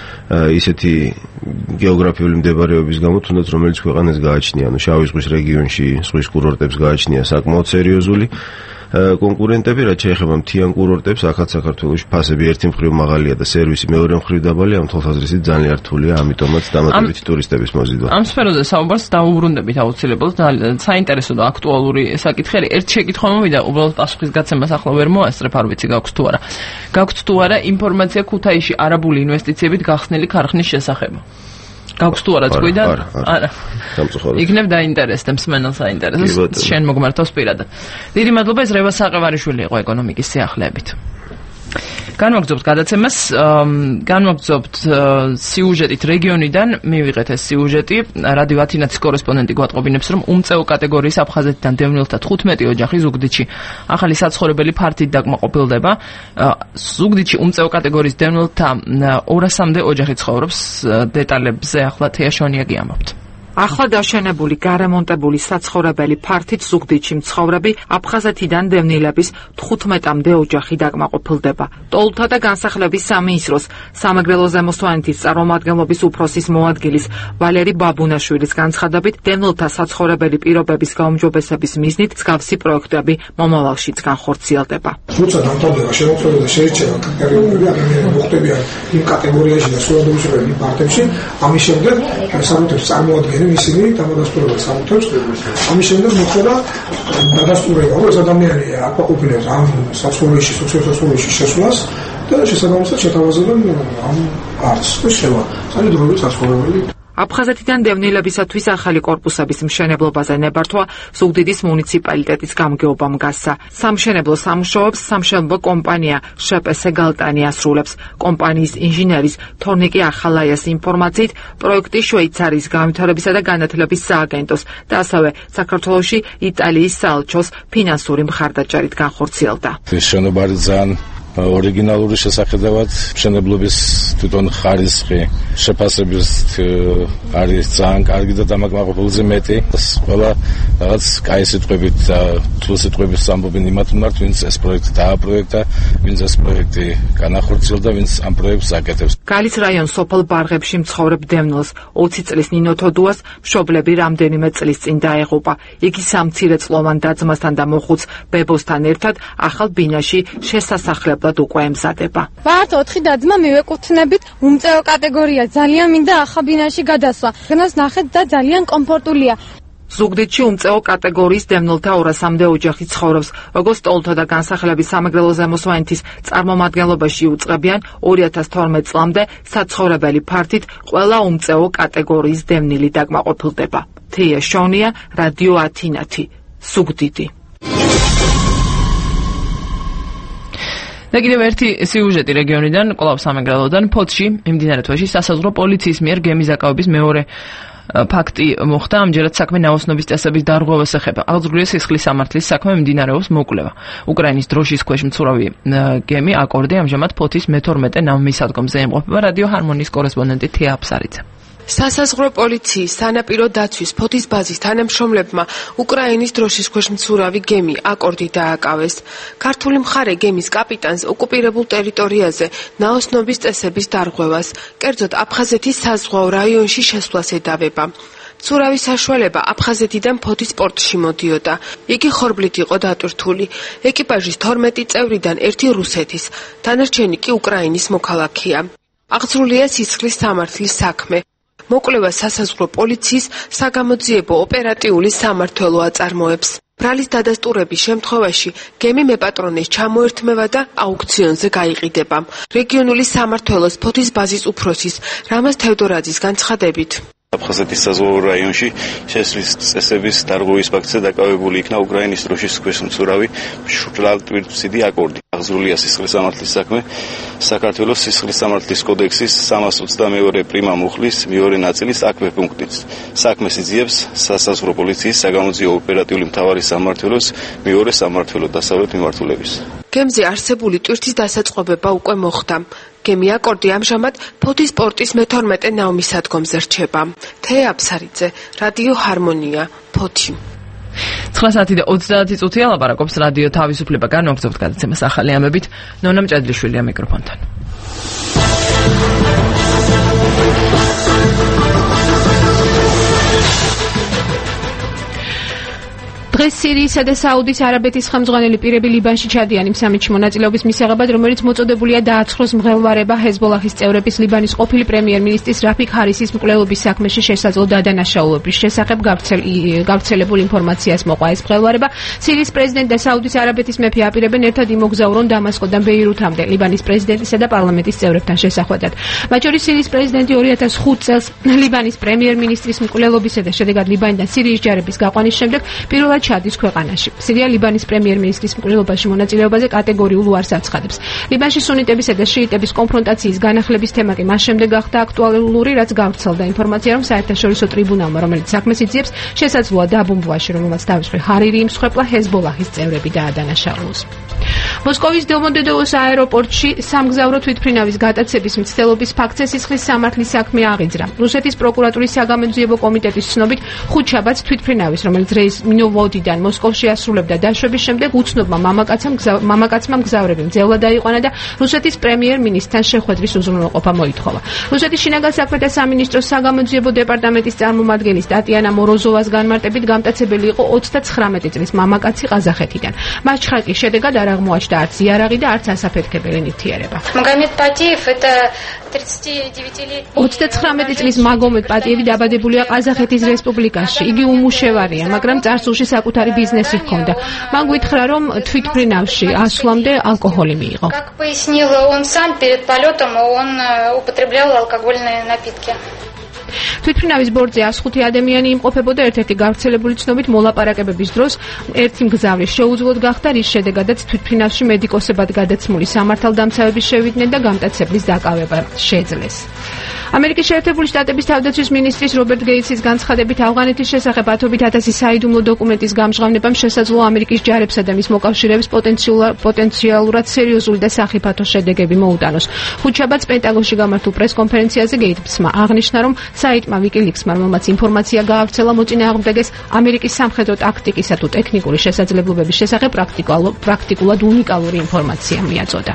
Speaker 18: ისეთი გეოგრაფიული მდებარეობის გამო, თუნდაც რომელიც ქვეყანას გააჩნია, ანუ შავი ზღვის რეგიონში ზღვის კურორტებს გააჩნია საკმაოდ სერიოზული კონკურენტები, რაც შეეხება მთიან კურორტებს, ახაც საქართველოში ფასები ერთი მხრივ მაღალია და სერვისი მეორე მხრივ დაბალია, ამ თვალსაზრისით ძალიან რთულია, ამიტომაც დამატებითი ტურისტების მოზიდვა.
Speaker 1: ამ სფეროზე საუბარს დაუბრუნდებით აუცილებლად, საინტერესო და აქტუალური საკითხი. ერთი შეკითხვა მოვიდა, უბრალოდ პასუხის გაცემას ახლა ვერ მოასწრებ, არ ვიცი გაქვთ თუ არა. გაქვთ თუ არა ინფორმაცია ქუთაისში არაბული ინვესტიციებით გახსნილი ქარხნის შესახებ? გაქვს თუ არა წვიდა? არა. იქნებ დაინტერესდა, მსმენელს აინტერესებს, შენ მოგმართავს პირადად. დიდი მადლობა, ეს რევას საყევარიშვილი იყო ეკონომიკის სიახლეებით. განვაგრძობთ გადაცემას, განვაგრძობთ სიუჟეტით რეგიონიდან, მივიღეთ ეს სიუჟეტი, რადიო ათინათის კორესპონდენტი გვატყობინებს, რომ უმწეო კატეგორიის აფხაზეთიდან დევნილთა 15 ოჯახი ზუგდიდში ახალი საცხოვრებელი ფართით დაკმაყოფილდება. ზუგდიდში უმწეო კატეგორიის დევნილთა 200-მდე ოჯახი ცხოვრობს, დეტალებზე ახლა თეაშონია გიამბობთ.
Speaker 19: ახლა დაშენებული გარემონტებული საცხოვრებელი ფართით ზუგდიდში მცხოვრები აფხაზეთიდან დევნილების 15-მდე ოჯახი დაკმაყოფილდება. ტოლთა და განსახლების სამინისტროს სამეგრელო ზემოსვანეთის წარმომადგენლობის უფროსის მოადგილის ვალერი ბაბუნაშვილის განცხადებით, დევნილთა საცხოვრებელი პირობების გაუმჯობესების მიზნით მსგავსი პროექტები მომავალშიც განხორციელდება.
Speaker 20: როცა დამთავრდება შემოქმედება და შეირჩევა კატეგორიები, ადამიანები მოხდებიან იმ კატეგორიაში და სულადობისობრივ იმ პარტებში, ამის შემდეგ სამართლებს წარმოადგენენ ისინი დამადასტურებელ სამართლებს. ამის შემდეგ მოხდება დადასტურება, რომ ეს ადამიანი აკმაყოფილებს ამ საცხოვრებელში, სოციალურ შესვლას და შესაბამისად შეთავაზებენ ამ პარტს და შევა. სამედროვე საცხოვრებელი.
Speaker 19: აფხაზეთიდან დევნილებისათვის ახალი კორპუსების მშენებლობაზე ნებართვა ზუგდიდის მუნიციპალიტეტის გამგეობამ გასცა. სამშენებლო სამუშაოებს სამშენებლო კომპანია შპს გალტანი ასრულებს. კომპანიის ინჟინერის თორნიკე ახალაიას ინფორმაციით, პროექტი შვეიცარიის განვითარებისა და განათლების სააგენტოს და ასევე საქართველოში იტალიის საელჩოს ფინანსური მხარდაჭერით განხორციელდა.
Speaker 21: ეს შენობა ძალიან ორიგინალური შესახედავად მშენებლობის თვითონ ხარისხი შეფასების არის ძალიან კარგი და დამაკმაყოფილზე მეტი. ყველა რაღაც კაი სიტყვებით და თუ სიტყვების ამბობენ იმათ მიმართ, ვინც ეს პროექტი დააპროექტა, ვინც ეს პროექტი განახორციელდა, ვინც ამ პროექტს აკეთებს.
Speaker 19: გალის რაიონის სოფელ ბარღებში მცხოვრებ დევნილს 20 წლის ნინო თოდუას მშობლები რამდენიმე წლის წინ დაეღუპა. იგი სამცირეწლოვან და-ძმასთან და მოხუც ბებოსთან ერთად ახალ ბინაში შესასახლებლად უკვე ემზადება.
Speaker 22: ვართ 4 და-ძმა მივეკუთვნებით უმწეო კატეგორია, ძალიან მინდა ახალ ბინაში გადასვლა. განას ნახეთ და ძალიან კომფორტულია.
Speaker 19: ზუგდიდში უმწეო კატეგორიის დევნილთა 200-მდე ოჯახი ცხოვრობს. როგორც ტოლთა და განსახლების სამეგრელო ზემოსვანეთის წარმომადგენლობაში უწყებიან, 2012 წლამდე საცხოვრებელი ფართით ყველა უმწეო კატეგორიის დევნილი დაკმაყოფილდება. თეა შონია, რადიო ათინათი, ზუგდიდი.
Speaker 1: და კიდევ ერთი სიუჟეტი რეგიონიდან, კვლავ სამეგრელოდან, ფოთში, იმდინარე თვეში სასაზღვრო პოლიციის მიერ გემის აკავების მეორე ფაქტი მოხდა, ამჯერად საქმე ნაოსნობის წესების დარღვევას ეხება. აღძრული სისხლის სამართლის საქმე მიმდინარეობს მოკვლევა. უკრაინის დროშის ქვეშ მცურავი გემი აკორდი ამჟამად ფოთის მე-12 ნავმისადგომზე იმყოფება. რადიო ჰარმონიის კორესპონდენტი თეა აფსარიძე.
Speaker 2: სასაზღვრო პოლიციის სანაპირო დაცვის ფოთის ბაზის თანამშრომლებმა უკრაინის დროშის ქვეშ მცურავი გემი აკორდი დააკავეს. ქართული მხარე გემის კაპიტანს ოკუპირებულ ტერიტორიაზე ნაოსნობის წესების დარღვევას, კერძოდ აფხაზეთის საზღვაო რაიონში შესვლას ედავება. მცურავის საშუალება აფხაზეთიდან ფოთის პორტში მოდიოდა. იგი ხორბლით იყო დატვირთული. ეკიპაჟის 12 წევრიდან ერთი რუსეთის, დანარჩენი კი უკრაინის მოქალაქეა. აღძრულია სისხლის სამართლის საქმე. მოკვლევა სასაზღვრო პოლიციის საგამოძიებო ოპერატიული სამმართველო აწარმოებს. ბრალის დადასტურების შემთხვევაში გემი მეპატრონეს ჩამოერთმევა და აუქციონზე გაიყიდება. რეგიონული სამმართველოს ფოთის ბაზის უფროსის რამაზ თევდორაძის განცხადებით.
Speaker 4: აფხაზეთის საზღვაო რაიონში შესვლის წესების დარღვევის ფაქტზე დაკავებული იქნა უკრაინის დროშის ქვეშ მცურავი შუტრალტვირთსიდი აკორდი. აღძრულია სისხლის სამართლის საქმე საქართველოს სისხლის სამართლის კოდექსის 322 პრიმა მუხლის მეორე ნაწილის აქვე პუნქტით. საქმეს იძიებს სასაზღვრო პოლიციის საგამოძიებო ოპერატიული მთავარი სამმართველოს მეორე სამმართველო დასავლეთ მიმართულების. გემზე არსებული ტვირთის დასაწყობება უკვე მოხდა. გემი აკორდი ამჟამად ფოთის პორტის მე-12 ნავმისადგომზე რჩება. თეა აფსარიძე, რადიო ჰარმონია, ფოთი.
Speaker 1: 9:30 ლაპარაკობს რადიო თავისუფლება. განვაგრძობთ გადაცემას ახალი ამებით. ნონა მჭედლიშვილია მიკროფონთან.
Speaker 23: დღეს სირიისა და საუდის არაბეთის ხელმძღვანელი პირები ლიბანში ჩადიან იმ სამიტში მონაწილეობის მისაღებად, რომელიც მოწოდებულია დააცხროს მღელვარება ჰეზბოლაჰის წევრების ლიბანის ყოფილი პრემიერ-მინისტრის რაფიკ ჰარისის მკვლელობის საქმეში შესაძლო დადანაშაულობის შესახებ გავრცელებულ ინფორმაციას მოყვა. ეს მღელვარება სირიის პრეზიდენტ და საუდის არაბეთის მეფე აპირებენ ერთად იმოგზაურონ დამასკოდან ბეირუთამდე ლიბანის პრეზიდენტისა და პარლამენტის წევრებთან შესახვედრად. მათ შორის სირიის პრეზიდენტი 2005 წელს ლიბანის პრემიერ-მინისტრის მკვლელობისა და შედეგად ლიბანიდან სირიის ჯარების გაყვანის შემდეგ პირველად ჩადის ქვეყანაში. სირია ლიბანის პრემიერ-მინისტრის მკვლელობაში მონაწილეობაზე კატეგორიულ უარს აცხადებს. ლიბანში სუნიტებისა და შიიტების კონფრონტაციის განახლების თემა კი მას შემდეგ გახდა აქტუალური, რაც გავრცელდა ინფორმაცია, რომ საერთაშორისო ტრიბუნალმა, რომელიც საქმეს იძიებს, შესაძლოა დაბომბვაში, რომელმაც თავისუფლ ჰარირი იმსხვერპლა ჰეზბოლაჰის წევრები დაადანაშაულოს. მოსკოვის დომოდედოვოს აეროპორტში სამგზავრო თვითმფრინავის გატაცების მცდელობის ფაქტზე სისხლის სამართლის საქმე აღიძრა. რუსეთის პროკურატურის საგამოძიებო კომიტეტის ცნობით ხუთშაბათს თვითმფრინავის, რომელიც რეის მინოვოდიდან მოსკოვში ასრულებდა დაშვების შემდეგ უცნობმა მამაკაცმა მგზავრები მძევლად დაიყვანა და რუსეთის პრემიერ-მინისტრთან შეხვედრის უზრუნველყოფა მოითხოვა. რუსეთის შინაგან საქმეთა სამინისტროს საგამოძიებო დეპარტამენტის წარმომადგენლის ტატიანა მოროზოვას განმარტებით გამტაცებელი იყო 39 წლის მამაკაცი ყაზახეთიდან. მას ჩხატის შედეგად არ აღმოაჩნდა არც იარაღი და არც ასაფეთქებელი ნივთიერება.
Speaker 24: მაგომედ პატიევ это
Speaker 23: 39 წლის მაგომედ პატიევი დაბადებულია ყაზახეთის რესპუბლიკაში. იგი უმუშევარია, მაგრამ წარსულში საკუთარი ბიზნესი ჰქონდა. მან გითხრა, რომ თვითმფრინავში ასვლამდე ალკოჰოლი მიიღო.
Speaker 24: Как пояснил он сам перед полетом, он употреблял алкогольные напитки.
Speaker 23: თვითმფრინავის ბორტზე 105 ადამიანი იმყოფებოდა. ერთ-ერთი გავრცელებული ცნობით მოლაპარაკებების დროს ერთი მგზავრი შეუძლოდ გახდა, რის შედეგადაც თვითმფრინავში მედიკოსებად გადაცმული სამართალდამცავები შევიდნენ და გამტაცებლის დაკავება შეძლეს. ამერიკის შეერთებული შტატების თავდაცვის მინისტრის რობერტ გეიტსის განცხადებით ავღანეთის შესახებ 10,000 საიდუმლო დოკუმენტის გამჟღავნებამ შესაძლოა ამერიკის ჯარებსა და მის მოკავშირეებს პოტენციალურად სერიოზული და სახიფათო შედეგები მოუტანოს. ხუთშაბათს პენტაგონში გამართულ პრესკონფერენციაზე გეიტსმა აღნიშნა, რომ საიტმა WikiLeaks-მა, რომელმაც ინფორმაცია გაავრცელა, მოწინააღმდეგეს ამერიკის სამხედრო ტაქტიკისა თუ ტექნიკური შესაძლებლობების შესახებ პრაქტიკულად უნიკალური ინფორმაცია მიაწოდა.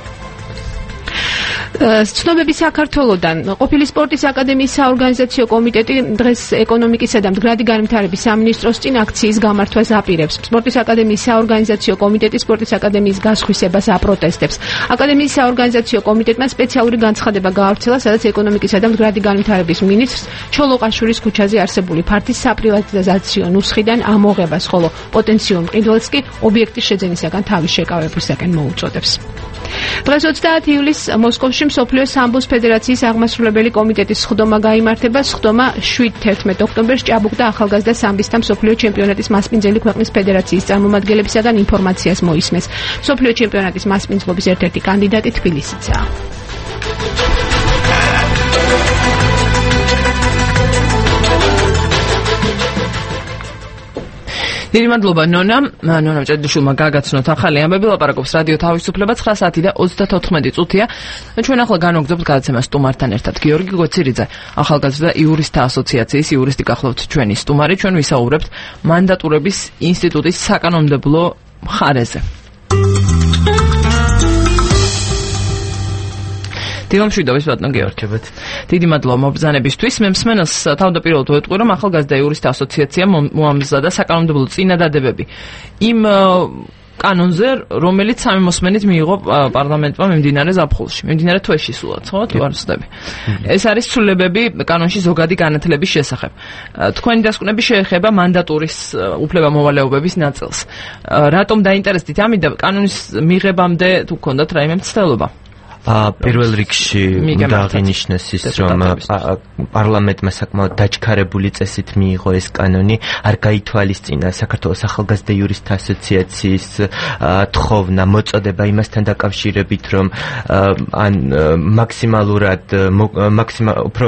Speaker 23: ცნობები საქართველოდან. ყოფილი სპორტის აკადემიის საორგანიზაციო კომიტეტი დღეს ეკონომიკისა და მდგრადი განვითარების სამინისტროს წინ აქციის გამართვას აპირებს. სპორტის აკადემიის საორგანიზაციო კომიტეტი სპორტის აკადემიის გასხვისებას აპროტესტებს. აკადემიის საორგანიზაციო კომიტეტმა სპეციალური განცხადება გაავრცელა, სადაც ეკონომიკისა და მდგრადი განვითარების მინისტრს ჩოლოყაშვილის ქუჩაზე არსებული ფართის საპრივატიზაციო ნუსხიდან ამოღებას, ხოლო პოტენციურ მყიდველს კი ობიექტის შეძენისაგან თავის შეკავებისაკენ მოუწოდებს. დღეს 30 ივლისს მოსკოვში მსოფლიო სამბოს ფედერაციის აღმასრულებელი კომიტეტის სხდომა გაიმართება. სხდომა 7-11 ოქტომბერს ჭაბუკ და ახალგაზრდა სამბის და მსოფლიო ჩემპიონატის მასპინძელი ქვეყნის ფედერაციის წარმომადგენლებისაგან ინფორმაციას მოისმენს. მსოფლიო ჩემპიონატის მასპინძლობის ერთ-ერთი კანდიდატი თბილისიცაა.
Speaker 1: დიდი მადლობა ნონა ჭედიშვილმა გაგაცნოთ ახალი ამბები. ლაპარაკობს რადიო თავისუფლება 9 საათი და 34 წუთია. ჩვენ ახლა განვაგრძობთ გადაცემას სტუმართან ერთად. გიორგი გოცირიძე, ახალგაზრდა იურისტთა ასოციაციის იურისტი გახლავთ ჩვენი სტუმარი. ჩვენ ვისაუბრებთ მანდატურების ინსტიტუტის საკანონმდებლო მხარეზე. დილამშვიდობის ბატონო გიორგი. დიდი მადლობა მობრძანებისთვის. მე მსმენელს თავდაპირველად ვეტყვი, რომ ახალგაზრდა იურისტთა ასოციაცია მოამზადა საკანონმდებლო წინადადებები იმ კანონზე, რომელიც სამი მოსმენით მიიღო პარლამენტმა მიმდინარე ზაფხულში. მიმდინარე თვეში სულად, ხო? თუ არ ვცდები. ეს არის ცვლილებები კანონში ზოგადი განათლების შესახებ. თქვენი დასკვნები შეეხება მანდატურის უფლება-მოვალეობების ნაწილს. რატომ დაინტერესდით ამით და კანონის მიღებამდე თუ გქონდათ რაიმე მცდელობა?
Speaker 6: პირველ რიგში უნდა აღინიშნოს ის, რომ პარლამენტმა საკმაოდ დაჩქარებული წესით მიიღო ეს კანონი, არ გაითვალისწინა საქართველოს ახალგაზრდა იურისტთა ასოციაციის თხოვნა, მოწოდება იმასთან დაკავშირებით, რომ მაქსიმალურად უფრო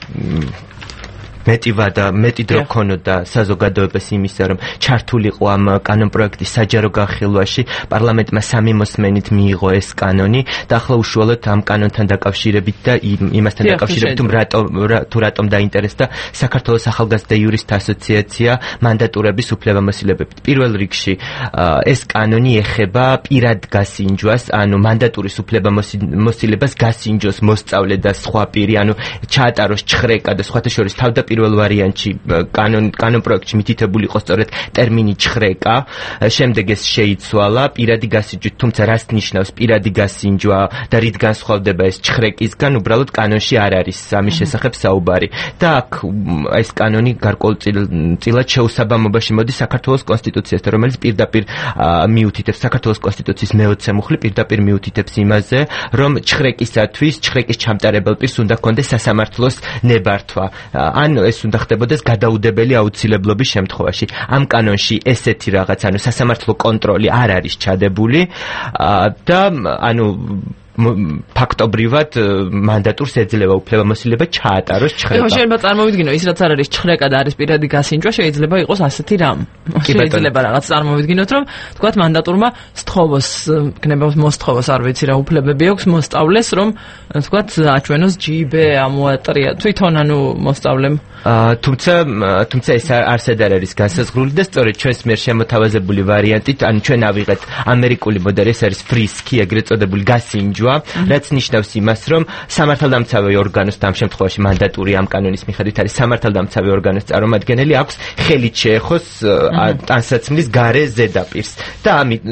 Speaker 6: მეტი დრო ქონოდა საზოგადოებას იმისა, რომ ჩართულიყო ამ კანონპროექტის საჯარო განხილვაში. პარლამენტმა სამი მოსმენით მიიღო ეს კანონი და ახლა უშუალოდ ამ კანონთან დაკავშირებით და იმასთან დაკავშირებით, თუ რატომ დაინტერესდა საქართველოს ახალგაზრდა იურისტთა ასოციაცია მანდატურების უფლებამოსილებებით. პირველ რიგში ეს კანონი ეხება პირად გასინჯვას, ანუ მანდატურის უფლებამოსილებას გასინჯოს მოსწავლე და სხვა პირი, ანუ ჩაატაროს ჩხრეკა და სხვათა შორის პირველ ვარიანტში კანონპროექტში მითითებული იყო სწორედ ტერმინი ჩხრეკა, შემდეგ ეს შეიცვალა პირადი გასინჯვით, თუმცა რას ნიშნავს პირადი გასინჯვა და რით განსხვავდება ეს ჩხრეკისგან, უბრალოდ კანონში არ არის ამის შესახებ საუბარი. და აქ ეს კანონი გარკვეულწილად შეუსაბამობაში მოდის საქართველოს კონსტიტუციასთან, რომელიც პირდაპირ მიუთითებს საქართველოს კონსტიტუციის მე-20 მუხლი პირდაპირ მიუთითებს იმაზე, რომ ჩხრეკისათვის ჩხრეკის ჩამტარებელ პირს უნდა ჰქონდეს სასამართლოს ნებართვა. ან ეს უნდა ხდებოდეს გადაუდებელი აუცილებლობის შემთხვევაში. ამ კანონში ესეთი რაღაც, ანუ სასამართლო კონტროლი არ არის ჩადებული და ანუ ფაქტობრივად მანდატურს ეძლევა უფლებამოსილება ჩაატაროს ჩხრეკა.
Speaker 1: შეიძლება წარმოვიდგინო ის რაც არ არის ჩხრეკა და არის პირადი გასინჯვა, შეიძლება იყოს ასეთი რამ. შეიძლება რაღაც წარმოვიდგინოთ, რომ თქვათ მანდატურმა სთხოვოს, გნებავს მოსთხოვოს, არ ვიცი რა უფლებები აქვს მოსწავლეს, რომ თქვათ აჩვენოს ჯიბე, ამოატრია თვითონ ანუ მოსწავლემ.
Speaker 6: თუმცა ეს არსად არ არის განსაზღვრული და სწორედ ჩვენს მიერ შემოთავაზებული ვარიანტით, ანუ ჩვენ ავიღეთ ამერიკული მოდელი, ეს არის ფრისკი, ეგრეთ წოდებული გასინჯვა, რაც ნიშნავს იმას, რომ სამართალდამცავი ორგანოს და ამ შემთხვევაში მანდატური ამ კანონის მიხედვით არის სამართალდამცავი ორგანოს წარმომადგენელი, აქვს ხელით შეეხოს ტანსაცმლის გარე ზედაპირს და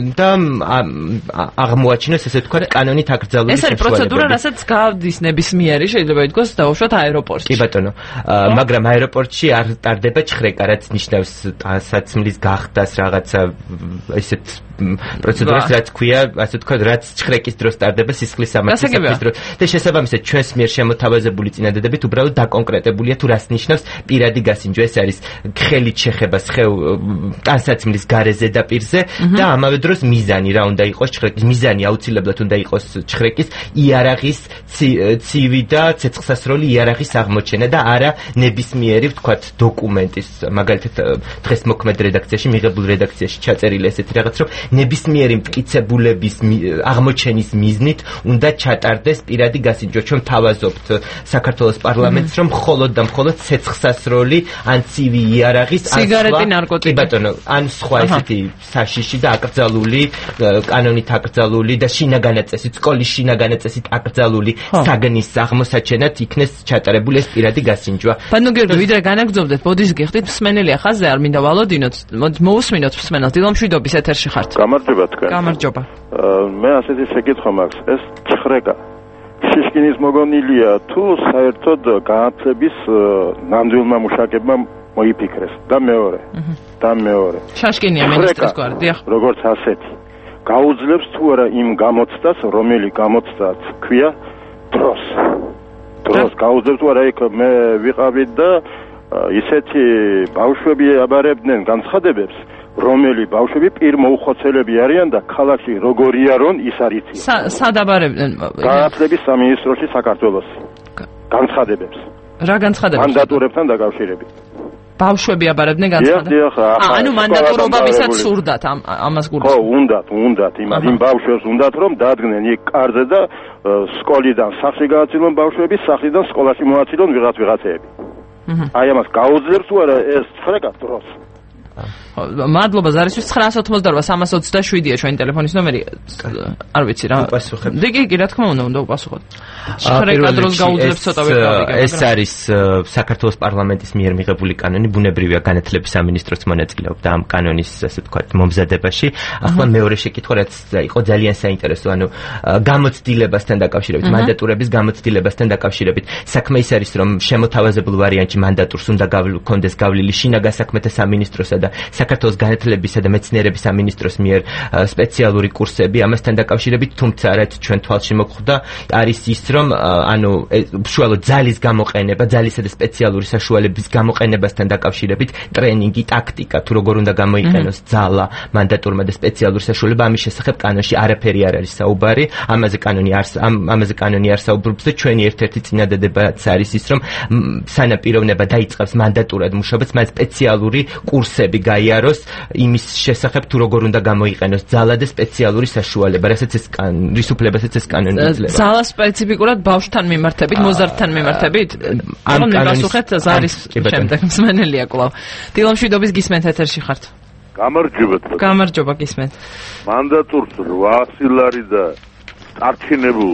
Speaker 6: აღმოაჩინოს ესე ვთქვათ კანონით აკრძალული
Speaker 1: ეს არის პროცედურა, რასაც გავდის ნებისმიერი, შეიძლება ითქვას დავუშვათ აეროპორტში.
Speaker 6: კი ბატონო, მაგრამ აეროპორტში არ ტარდება ჩხრეკა, რაც ნიშნავს ტანსაცმლის გახდას რაღაცა ესეთ პროცედურას, რაც ქვია, ასე ვთქვათ, რაც ჩხრეკის დროს ტარდება სისხლის სამართლის დროს. და შესაბამისად ჩვენს მიერ შემოთავაზებული წინადადებით უბრალოდ დაკონკრეტებულია თუ რას ნიშნავს პირადი გასინჯვა. ეს არის ხელით შეხება ტანსაცმლის გარე ზედაპირზე და ამავე დროს მიზანი რა უნდა იყოს ჩხრეკის, მიზანი აუცილებლად უნდა იყოს ჩხრეკის იარაღის ცივი და ცეცხლსასროლი იარაღის აღმოჩენა და არა ნებისმიერი ვთქვათ დოკუმენტის, მაგალითად დღეს მოქმედ რედაქციაში, მიღებულ რედაქციაში ჩაწერილი ესეთი რაღაც, რომ ნებისმიერი მტკიცებულების აღმოჩენის მიზნით უნდა ჩატარდეს პირადი გასინჯვა. ჩვენ თავაზობთ საქართველოს პარლამენტს, რომ მხოლოდ და მხოლოდ ცეცხლსასროლი ან ცივი იარაღის
Speaker 1: სიგარეტი, ნარკოტიკი,
Speaker 6: ბატონო, ან სხვა ესეთი საშიში და აკრძალული, კანონით აკრძალული და შინაგანი წესით, სკოლის შინაგანი წესით აკრძალული საგნის აღმოსაჩენად იქნეს ჩატარებული ეს პირადი გასინჯვა.
Speaker 1: ბატონო გიორგი, ვიდრე განაგრძობდეთ, მოდის გიხდით მსმენელი ახალზე არ მინდა ვალოდინოთ, მოусმინოთ მსმენელს. დილამშვიდობის ეთერში ხართ.
Speaker 7: გამარჯობა თქვენ.
Speaker 1: გამარჯობა.
Speaker 7: მე ასეთი შეკითხვა მაქვს, ეს ჩხრეკა შიშკინის მოგონილია თუ საერთოდ განათლების ნამდვილმა მუშაკებმა მოიფიქრეს და მეორე.
Speaker 1: შაშკინია მინისტრის გვარი, დიახ.
Speaker 7: როგორც ასეთი გაუძლებს თუ არა იმ გამოცდას, რომელი გამოცდაც ქვია დროს გაუძლებს თუ არა, იქ მე ვიყავი და ისეთი ბავშვები აბარებდნენ განცხადებებს, რომელი ბავშვები პირმოუხოცელები არიან და ქალაქში როგორი არონ ის არიციან.
Speaker 1: სად აბარებდნენ?
Speaker 7: განათლების სამინისტროში საქართველოს განცხადებებს.
Speaker 1: რა განცხადებებს?
Speaker 7: მანდატურებთან დაკავშირებით.
Speaker 1: ბავშვები აბარებდნენ განცხადება. ანუ მანდატურობებისაც სურდათ ამას გულისხმობ.
Speaker 7: ხო, უნდათ, იმ ბავშვებს უნდათ რომ დადგნენ იქ კარზე და სკოლიდან სახლში გააცილონ ბავშვები, სახლიდან სკოლაში მოაცილონ ვიღაცეები. აი ამას გაუძლებს თუ არა ეს ხრეკა დროს?
Speaker 1: მადლობა ზარისთვის 988-327-ია ჩვენი ტელეფონის ნომერი. არ ვიცი რა. კი, რა თქმა უნდა უპასუხოთ. ხრეკა დროს გაუძლებს ცოტა ვერ გავიგე.
Speaker 6: ეს არის საქართველოს პარლამენტის მიერ მიღებული კანონი, ბუნებრივია განათლების სამინისტროც მონაწილეობდა ამ კანონის, ასე ვთქვათ, მომზადებაში. ახლა მეორე შეკითხვა რაც იყო ძალიან საინტერესო, ანუ გამოცდილებასთან დაკავშირებით, მანდატურების გამოცდილებასთან დაკავშირებით. საქმე ის არის, რომ შემოთავაზებულ ვარიანტში მანდატურს უნდა გქონდეს გავლილი შინაგან საქმეთა სამინისტროსა და საქართველოს განათლებისა და მეცნიერების სამინისტროს მიერ სპეციალური კურსები ამასთან დაკავშირებით, თუმცა რაც ჩვენ თვალში მოხვდა, არის ის, რომ ანუ უშუალოდ ძალის გამოყენება, ძალისა და სპეციალური საშუალებების გამოყენებასთან დაკავშირებით ტრენინგი, ტაქტიკა, თუ როგორ უნდა გამოიყენოს ძალა, მანდატურმა და სპეციალური საშუალება, ამის შესახებ კანონში არაფერი არ არის საუბარი, ამაზე კანონი არ საუბრობს და ჩვენი ერთ-ერთი წინადადებაც არის ის, რომ სანაპიროვნება დაიწყებს მანდატურად მუშაობას, მას სპეციალური კურსები გაიაროს იმის შესახებ, თუ როგორ უნდა გამოიყენოს ძალა და სპეციალური საშუალება, რასაც ეს რის უფლებასაც ეს კანონი იძლევა.
Speaker 1: ძალა სპეციფიკურად ბავშვთან მიმართებით, მოზარდთან მიმართებით? ამ კანონის ზარის შემდეგ მსმენელია კვლავ. დილამშვიდობის გისმენთ ეთერში ხართ. გამარჯობა გისმენთ.
Speaker 3: მანდატურს 800 ლარი და სტარჩინებულ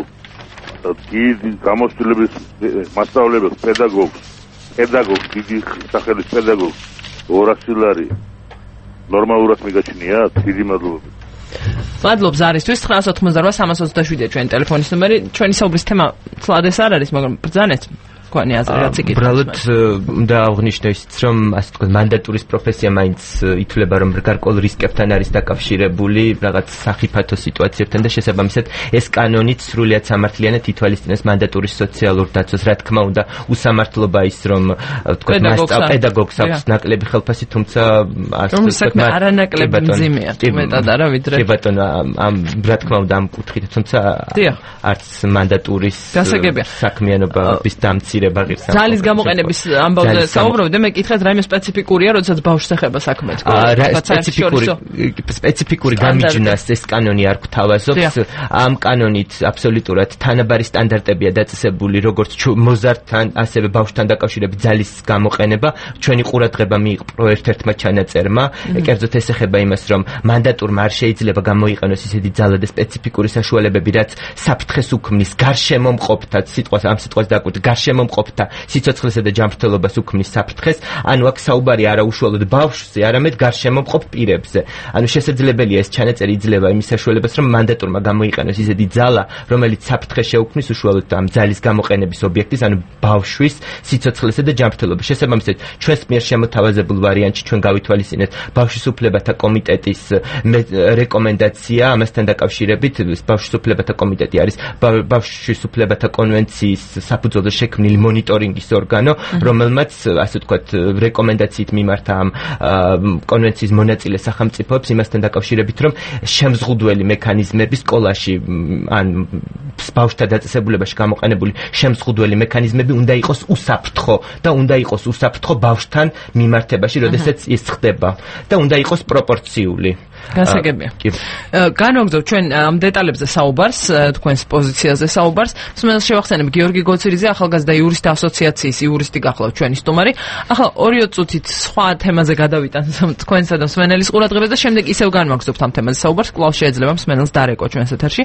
Speaker 3: დიდი გამოცდილების მასწავლებელს პედაგოგს დიდი სახელის პედაგოგს 200 ლარი ნორმალურად მიგაჩნიათ? დიდი მადლობა.
Speaker 1: მადლობ ზარისთვის 988-327-ია ჩვენი ტელეფონის ნომერი. ჩვენი საუბრის თემა ცლადეს არ არის, მაგრამ ბრძანეთ თქვენი აზრი რაც იკითხეთ.
Speaker 6: უბრალოდ უნდა აღვნიშნო ისიც, რომ ასე ვთქვათ, მანდატურის პროფესია მაინც ითვლება, რომ გარკვეულ რისკებთან არის დაკავშირებული რაღაც სახიფათო სიტუაციებთან და შესაბამისად ეს კანონიც სრულიად სამართლიანად ითვალისწინებს მანდატურის სოციალურ დაცვას. რა თქმა უნდა, უსამართლობა ის, რომ ვთქვათ, პედაგოგს აქვს ნაკლები ხელფასი, თუმცა
Speaker 1: ასე ვთქვათ, არანაკლები მძიმეა, მეტად არა ვიდრე.
Speaker 6: კი ბატონო, რა თქმა უნდა, ამ კუთხით, თუმცა არც მანდატურის საქმიანობის დამცირება
Speaker 1: ძალის გამოყენების ამბავზე საუბრობდი, მე კითხეთ რაიმე სპეციფიკურია, როდესაც ბავშვს ეხება საქმე თქო.
Speaker 6: სპეციფიკური გამიჯნას ეს კანონი არ გვთავაზობს. ამ კანონით აბსოლუტურად თანაბარი სტანდარტებია დაწესებული, როგორც მოზარდთან, ასევე ბავშვთან დაკავშირებით ძალის გამოყენება. ჩვენი ყურადღება მიიპყრო ერთ-ერთმა ჩანაწერმა, კერძოდ ეს ეხება იმას, რომ მანდატურმა არ შეიძლება გამოიყენოს ისეთი ძალა და სპეციფიკური საშუალებები, რაც საფრთხეს უქმნის გარშემო მყოფთა, ამ სიტყვას დააკვირდით, გარშემო მყოფთა სიცოცხლესა და ჯანმრთელობას უქმნის საფრთხეს, ანუ აქ საუბარი არა უშუალოდ ბავშვზე, არამედ გარშემო მყოფ პირებზე. ანუ შესაძლებელია ეს ჩანაწერი იძლევა იმის საშუალებას, რომ მანდატურმა გამოიყენოს ისეთი ძალა, რომელიც საფრთხეს შეუქმნის უშუალოდ ამ ძალის გამოყენების ობიექტის, ანუ ბავშვის სიცოცხლესა და ჯანმრთელობას. შესაბამისად, ჩვენს მიერ შემოთავაზებულ ვარიანტში ჩვენ გავითვალისწინეთ ბავშვის უფლებათა კომიტეტის რეკომენდაცია ამასთან დაკავშირებით. ბავშვის უფლებათა კომიტეტი არის ბავშვის უფლებათა კონვენციის საფუძველზე შექმნილი მონიტორინგის ორგანო, რომელმაც ასე ვთქვათ რეკომენდაციით მიმართა ამ კონვენციის მონაწილე სახელმწიფოებს იმასთან დაკავშირებით, რომ შემზღუდველი მექანიზმები სკოლაში ან ბავშვთა დაწესებულებაში გამოყენებული შემზღუდველი მექანიზმები უნდა იყოს უსაფრთხო და უნდა იყოს უსაფრთხო ბავშვთან მიმართებაში, როდესაც ის ხდება და უნდა იყოს პროპორციული.
Speaker 1: გასაგებია. განვაგრძობ ჩვენ ამ დეტალებზე საუბარს, თქვენს პოზიციაზე საუბარს. მსმენელს შევახსენებ გიორგი გოცირიძე, ახალგაზრდა იურისტთა ასოციაციის იურისტი გახლავთ ჩვენი სტუმარი. ახლა 2 წუთით სხვა თემაზე გადავიტანთ თქვენსა და მსმენელის ყურადღებას და შემდეგ ისევ განვაგრძობთ ამ თემაზე საუბარს. კვლავ შეიძლება მსმენელს დარეკო ჩვენს ეთერში.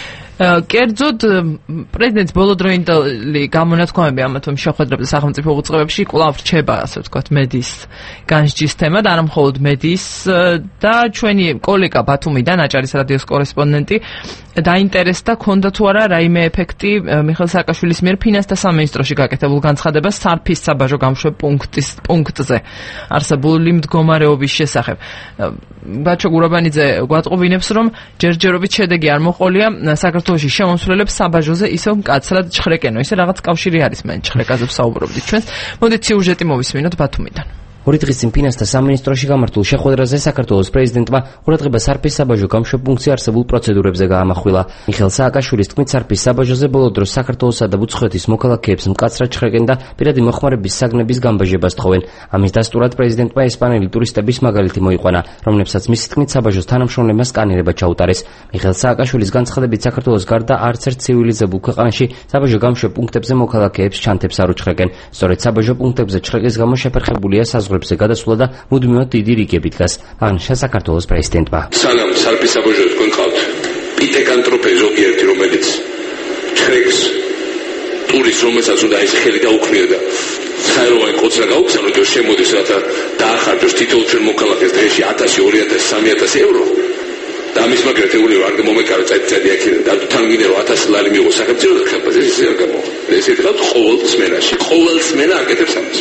Speaker 1: კერძოდ პრეზიდენტის ბოლოდროინდელი გამონათქვამები ამა თუ იმ შეხვედრებზე სახელმწიფო უწყებებში კვლავ რჩება, ასე ვთქვათ, მედიის განსჯის თემა და არა მხოლოდ მედიის და ჩვენი კოლეგა ბათუმიდან აჭარის რადიოს კორესპონდენტი დაინტერესდა ქონდა თუ არა რაიმე ეფექტი მიხეილ სააკაშვილის მიერ ფინანსთა სამინისტროში გაკეთებულ განცხადებას სარფის საბაჟო გამშვებ პუნქტზე არსებული მდგომარეობის შესახებ. ბაჩო გურაბანიძე გვატყობინებს, რომ ჯერჯერობით შედეგი არ მოყოლია საქართველოში შემომსვლელებს საბაჟოზე ისევ მკაცრად ჩხრეკენო. ისე რაღაც კავშირი არის, მე ჩხრეკაზე ვსაუბრობდით ჩვენს. მოდით სიუჟეტი მოვისმინოთ ბათუმიდან.
Speaker 8: ორი დღის წინ ფინანსთა სამინისტროში გამართულ შეხვედრაზე საქართველოს პრეზიდენტმა ყურადღება სარფის საბაჟო გამშვებპუნქტზე არსებულ პროცედურებზე გაამახვილა. მიხეილ სააკაშვილის თქმით, სარფის საბაჟოზე ბოლო დროს საქართველოსა და უცხოეთის მოქალაქეებს მკაცრად შხრეკენ და პირადი მოხმარების საგნების გამბაჟებას თხოვენ. ამის დასტურად პრეზიდენტმა ესპანელი ტურისტების მაგალითი მოიყვანა, რომლებსაც მისი თქმით საბაჟოს თანამშრომლებმა სკანირება ჩაუტარეს. მიხეილ სააკაშვილის განცხადებით, საქართველოს გარდა არც ერთ ცივილიზებულ ქვეყანაში საბაჟო გამშვებპუნქტებზე მოქალაქეებს ჩანთებს არ უჩხრეკენ. სწორედ საბაჟო პუნქტებზე ჩხრეკის გამო შეფერხებულია საზღვრებზე გადასვლა და მუდმივად დიდი რიგები დგას. აღნიშნა საქართველოს პრეზიდენტმა.
Speaker 9: სანამ სარფის საბაჟოს თქვენ ყავთ პიტეკანტროპე ზოგიერთი, რომელიც ჩხრეკს ტურისტს, რომელსაც უნდა ეს ხელი დაუქმნია და საეროვანი კოცრა გაუგზავნოთ, შემოდის რათა დაახარჯოს თითოეულ ჩვენ მოქალაქეს დღეში 1000, 2000, 3000 euро. და ამის მაგრამ თეორია არ მომეკარო წაიწადი აქედან და თან გინდა რომ 1000 ლარი მიიღო საქართველოს ხელფასზე, ეს არ გამოვა. ეს ითქვა ყოველ წმენაში, ყოველ წმენა აკეთებს ამას.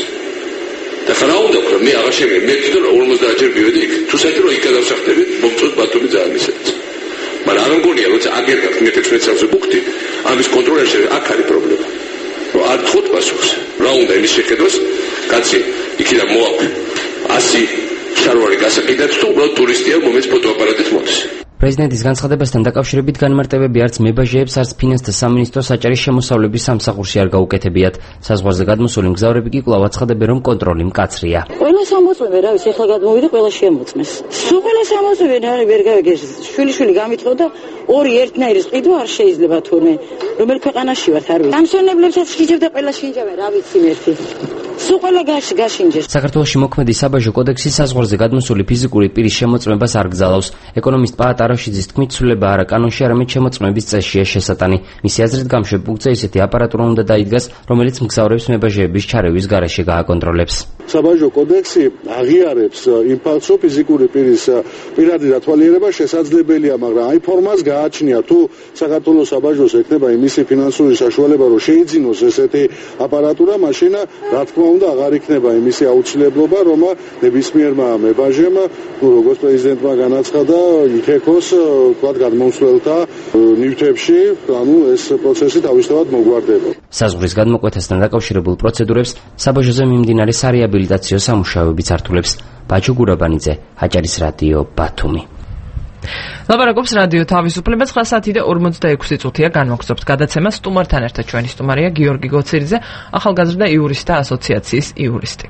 Speaker 9: და ხარა უნდა ვქო მე აღარ შემიძლია მე თვითონ 50 ჯერ მივედი იქ თუ საერთოდ რომ იქ გადავსახდები მომწონს ბათუმი ძალიან ისეთ მაგრამ არ მგონია რომ აგერ გაქვს მე 16 წელზე ბუქტი ამის კონტროლერში აქ არის პრობლემა რომ არ თხოთ პასუხს რა უნდა იმის შეხედოს კაცი იქიდან მოაქვს 100 შარვარი გასაკიდეთ თუ უბრალოდ ტურისტია რომელიც ფოტოაპარატით მოდის.
Speaker 8: პრეზიდენტის განცხადებასთან დაკავშირებით განმარტებები არც მებაჟეებს, არც ფინანსთა სამინისტროს საჭირის შემოსავლების სამსახურში არ გაუკეთებიათ. საზღვარზე გადმოსული მგზავრები კი კვლავ აცხადებენ, რომ კონტროლი მკაცრია.
Speaker 10: ყველა სამოწმე რა ვიცი, ახლა გადმოვიდა, ყველა შემოწმეს. სულ ყველა სამოწმე ვერ გავიგეს. შვილი გამიტყო და ორი ერთნაირი ყიდვა არ შეიძლება თურმე. რომელ ქვეყანაში ვართ არ ვიცი. სამსონებლებსაც ხიჯებ და ყველა შინჯავენ, რა ვიცი მერტი. სულ ყველა გაშინჯეს.
Speaker 8: საქართველოში მოქმედი საბაჟო კოდექსი საზღვარზე გადმოსული ფიზიკური პირის შემოწმებას არ გზავნავს. ეკონომისტ პაატ არაშიძის თქმით, ცვლილება არა კანონში, არამედ შემოწმების წესშია შესატანი. მისი აზრით, გამშვებპუნქტზე ისეთი აპარატურა უნდა დაიდგას, რომელიც მგზავრებს მებაჟეების ჩარევის გარეშე გააკონტროლებს.
Speaker 12: საბაჟო კოდექსი აღიარებს იმ ფაქტს, რომ ფიზიკური პირის პირადი დათვალიერება შესაძლებელია, მაგრამ აი ფორმას გააჩნია, თუ საქართველოს საბაჟოს ექნება იმისი ფინანსური საშუალება, რომ შეიძინოს ესეთი აპარატურა, მაშინ რა თქმა უნდა აღარ იქნება იმისი აუცილებლობა, რომ ნებისმიერმა მებაჟემ, თუ როგორც პრეზიდენტმა განაცხადა, იქეკოს თქვათ გადმომსვლელთა ნივთებში, ანუ ეს პროცესი თავისთავად მოგვარდება.
Speaker 8: საზღვრის გადმოკვეთასთან დაკავშირებულ პროცედურებს საბაჟოზე მიმდინარე სარეაბილიტაციო სამუშაოებიც ართულებს. ბაჯო გურაბანიძე, აჭარის რადიო, ბათუმი.
Speaker 1: ლაპარაკობს რადიო თავისუფლება 9 საათი და 46 წუთია განმოგზავნებთ გადაცემა სტუმართან ერთად. ჩვენი სტუმარია გიორგი გოცერიძე, ახალგაზრდა იურისტთა ასოციაციის იურისტი.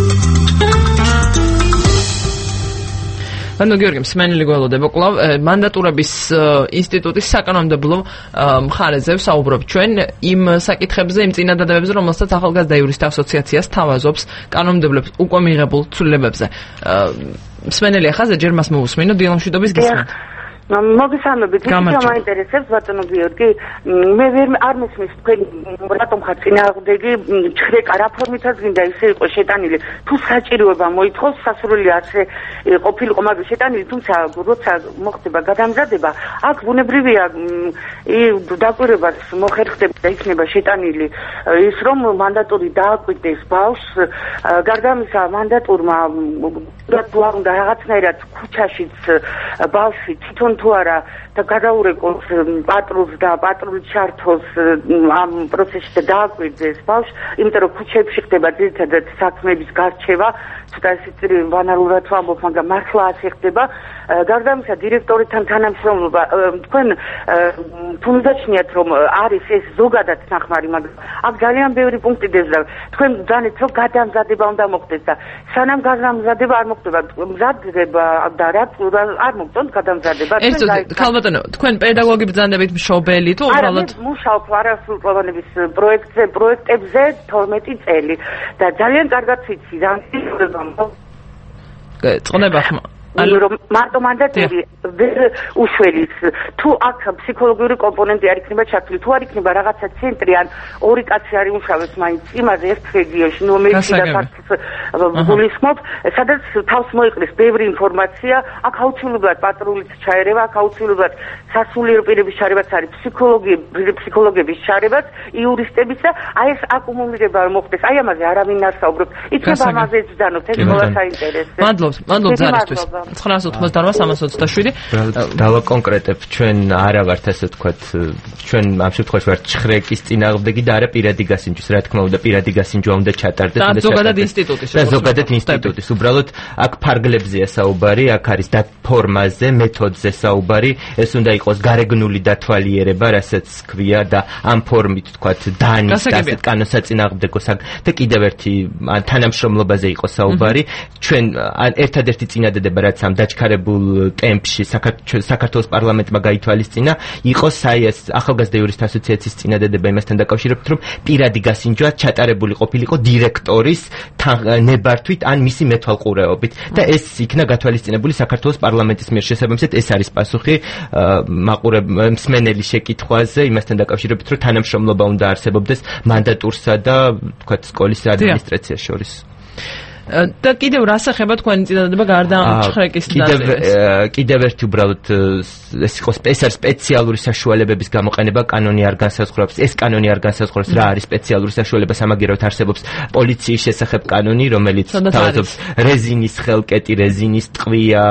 Speaker 1: ანუ გიორგი მსმენელი გველოდება კვლავ მანდატურების ინსტიტუტის საკანონმდებლო მხარეზე ვსაუბრობთ ჩვენ იმ საკითხებზე, იმ წინადადებებზე, რომელსაც ახალგაზრდა იურისტთა ასოციაცია სთავაზობს კანონმდებლებს უკვე მიღებულ ცვლილებებზე. მსმენელი ახლა ჯერ მას მოусმინო დილამშვიდობის გისმენთ.
Speaker 25: მოგესალმებით, ისე მაინტერესებს ბატონო გიორგი, მე არ მესმის თქვენი რატომ ხარ წინააღმდეგი ჩხრეკა რა ფორმითაც გინდა ისე იყო შეტანილი, თუ საჭიროება მოითხოვს სასურველი ასე ყოფილიყო მაგის შეტანილი, თუმცა როცა მოხდება გადამზადება, აქ ბუნებრივია დაკვირვებას მოხერხდება და იქნება შეტანილი ის რომ მანდატური დააკვირდეს ბავშვს, გარდა ამისა მანდატურმა რა უნდა რაღაცნაირად ქუჩაშიც ბავშვი თვითონ თუ არა და გადაურეკოს პატრულს და პატრული ჩართოს ამ პროცესში და დააკვირდეს ბავშვს, იმიტომ რომ ქუჩებში ხდება ძირითადად საქმეების გარჩევა, ცოტა ისეთი ბანალურად ვამბობ, მაგრამ მართლა ასე ხდება. გარდა ამისა დირექტორთან თანამშრომლობა, თქვენ თუნდაჩნიათ რომ არის ეს ზოგადად ნახმარი, მაგრამ აქ ძალიან ბევრი პუნქტი დებდა. თქვენ განეთ რომ გადამზადება უნდა მოხდეს და სანამ გადამზადება არ მოხდება, მზადდება და რა არ მოხდოთ გადამზადება.
Speaker 1: ქალბატონო, თქვენ პედაგოგი ბრძანდებით მშობელი თუ უბრალოდ?
Speaker 25: არა, მუშაობ არასრულყოფილების პროექტებზე 12 წელი და ძალიან კარგად ვიცი რა
Speaker 1: წონება ხმა
Speaker 25: რომ მარტო მანდატური ვერ უშველის, თუ აქ ფსიქოლოგიური კომპონენტი არ იქნება ჩართული, თუ არ იქნება რაღაცა ცენტრი ან ორი კაცი არ იმუშავებს მაინც იმაზე ერთ რეგიონში, რომელიც და ფაქტს გულისხმობ, სადაც თავს მოიყრის ბევრი ინფორმაცია, აქ აუცილებლად პატრულის ჩაერევა, აქ აუცილებლად სასულიერო პირების ჩარევაც არის, ფსიქოლოგების ჩარევაც, იურისტების და აი ეს აკუმულირება არ მოხდეს. აი ამაზე არავინ არ საუბრობს. იქნება ამაზე ძანოთ, ეს ყველა საინტერესო.
Speaker 1: მადლობთ ზარისთვის. 988-327.
Speaker 6: დავაკონკრეტებ, ჩვენ არა ვართ ასე ვთქვათ, ჩვენ ამ შემთხვევაში ვართ ჩხრეკის წინააღმდეგი და არა პირადი გასინჯვის, რა თქმა უნდა, პირადი გასინჯვა უნდა ჩატარდეს
Speaker 1: და ზოგადად ინსტიტუტის.
Speaker 6: და ზოგადად ინსტიტუტის. უბრალოდ აქ ფარგლებზეა საუბარი, აქ არის ფორმაზე, მეთოდზე საუბარი, ეს უნდა იყოს გარეგნული დათვალიერება, რასაც ქვია და ამ ფორმით ვთქვათ, დანის და ასეთ კანონსაწინააღმდეგო და კიდევ ერთი თანამშრომლობაზე იყო საუბარი. ჩვენ ერთადერთი წინადადება, რაც ამ დაჩქარებულ ტემპში საქართველოს პარლამენტმა გაითვალისწინა, იყო ახალგაზრდა იურისტთა ასოციაციის წინადადება იმასთან დაკავშირებით, რომ პირადი გასინჯვა ჩატარებული ყოფილიყო დირექტორის ნებართვით ან მისი მეთვალყურეობით და ეს იქნა გათვალისწინებული საქართველოს პარლამენტის მიერ. შესაბამისად ეს არის პასუხი მსმენელი შეკითხვაზე იმასთან დაკავშირებით, რომ თანამშრომლობა უნდა არსებობდეს მანდატურსა და თქვათ სკოლის ადმინისტრაციას შორის.
Speaker 1: და კიდევ რას ეხება თქვენი წინადადება გარდა ჩხრეკის
Speaker 6: დაზიანების? კიდევ ერთი უბრალოდ ეს იყო სპეციალური საშუალებების გამოყენება, კანონი არ განსაზღვრავს. ეს კანონი არ განსაზღვრავს რა არის სპეციალური საშუალება, სამაგიეროდ არსებობს პოლიციის შესახებ კანონი, რომელიც თავაზობს რეზინის ხელკეტი, რეზინის ტყვია,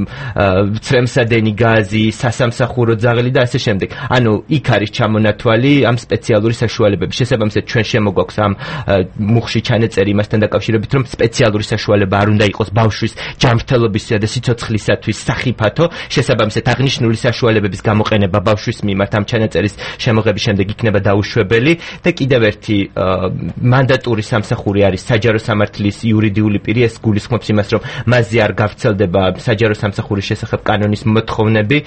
Speaker 6: ცრემსადენი გაზი, სასამსახურო ძაღლი და ასე შემდეგ. ანუ იქ არის ჩამონათვალი ამ სპეციალური საშუალებების. შესაბამისად ჩვენ შემოგვაქვს ამ მუხში ჩანაწერი იმასთან დაკავშირებით, რომ სპეციალური საშუალება არ უნდა იყოს ბავშვის ჯანმრთელობისა და სიცოცხლისათვის სახიფათო, შესაბამისად აღნიშნული საშუალებების გამოყენება ბავშვის მიმართ ამ ჩანაწერის შემოღების შემდეგ იქნება დაუშვებელი და კიდევ ერთი მანდატური სამსახური არის საჯარო სამართლის იურიდიული პირი, ეს გულისხმობს იმას, რომ მასზე არ გავრცელდება საჯარო სამსახურის შესახებ კანონის მოთხოვნები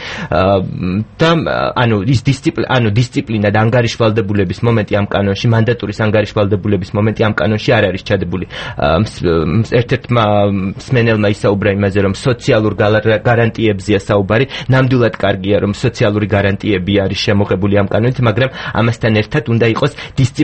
Speaker 6: და ის დისციპლინა და ანგარიშვალდებულების მომენტი ამ კანონში, მანდატურის ანგარიშვალდებულების მომენტი ამ კანონში არ არის ჩადებული. ერთ-ერთმა მსმენელმა ისაუბრა იმაზე, რომ სოციალურ გარანტიებზეა საუბარი. ნამდვილად კარგია, რომ სოციალური გარანტიები არის შემოღებული ამ კანონით, მაგრამ ამასთან ერთად უნდა იყოს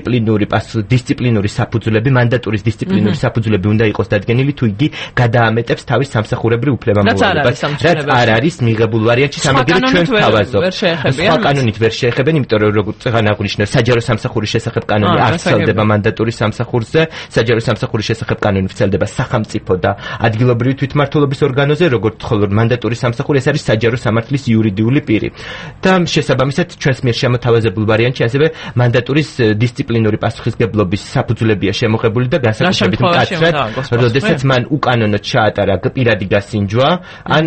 Speaker 6: დისციპლინური საფუძვლები, მანდატურის დისციპლინური საფუძვლები უნდა იყოს დადგენილი, თუ იგი გადაამეტებს თავის სამსახურებრივ უფლებამოვალებას. რაც არ არის მიღებულ ვარიანტში, სამაგიეროდ ჩვენ თავაზობთ. სხვა კანონით ვერ შეეხებენ, იმიტომ რომ როგორც წეგან აღვნიშნა, საჯარო სამსახურის შესახებ კანონი არ ვრცელდება მანდატურის სამსახურზე, საჯარო სამსახურის შესახებ კანონი ვრცელდება სახელმწიფო და ადგილობრივი თვითმმართველობის ორგანოზე, როგორც ხოლო მანდატურის სამსახური ეს არის საჯარო სამართლის იურიდიული პირი. და შესაბამისად ჩვენს მიერ შემოთავაზებულ ვარიანტში ასევე მანდატურის დისციპლინური პასუხისმგებლობის საფუძვლებია შემოღებული და განსაკუთრებით მკაცრად, როდესაც მან უკანონოდ ჩაატარა პირადი გასინჯვა, ან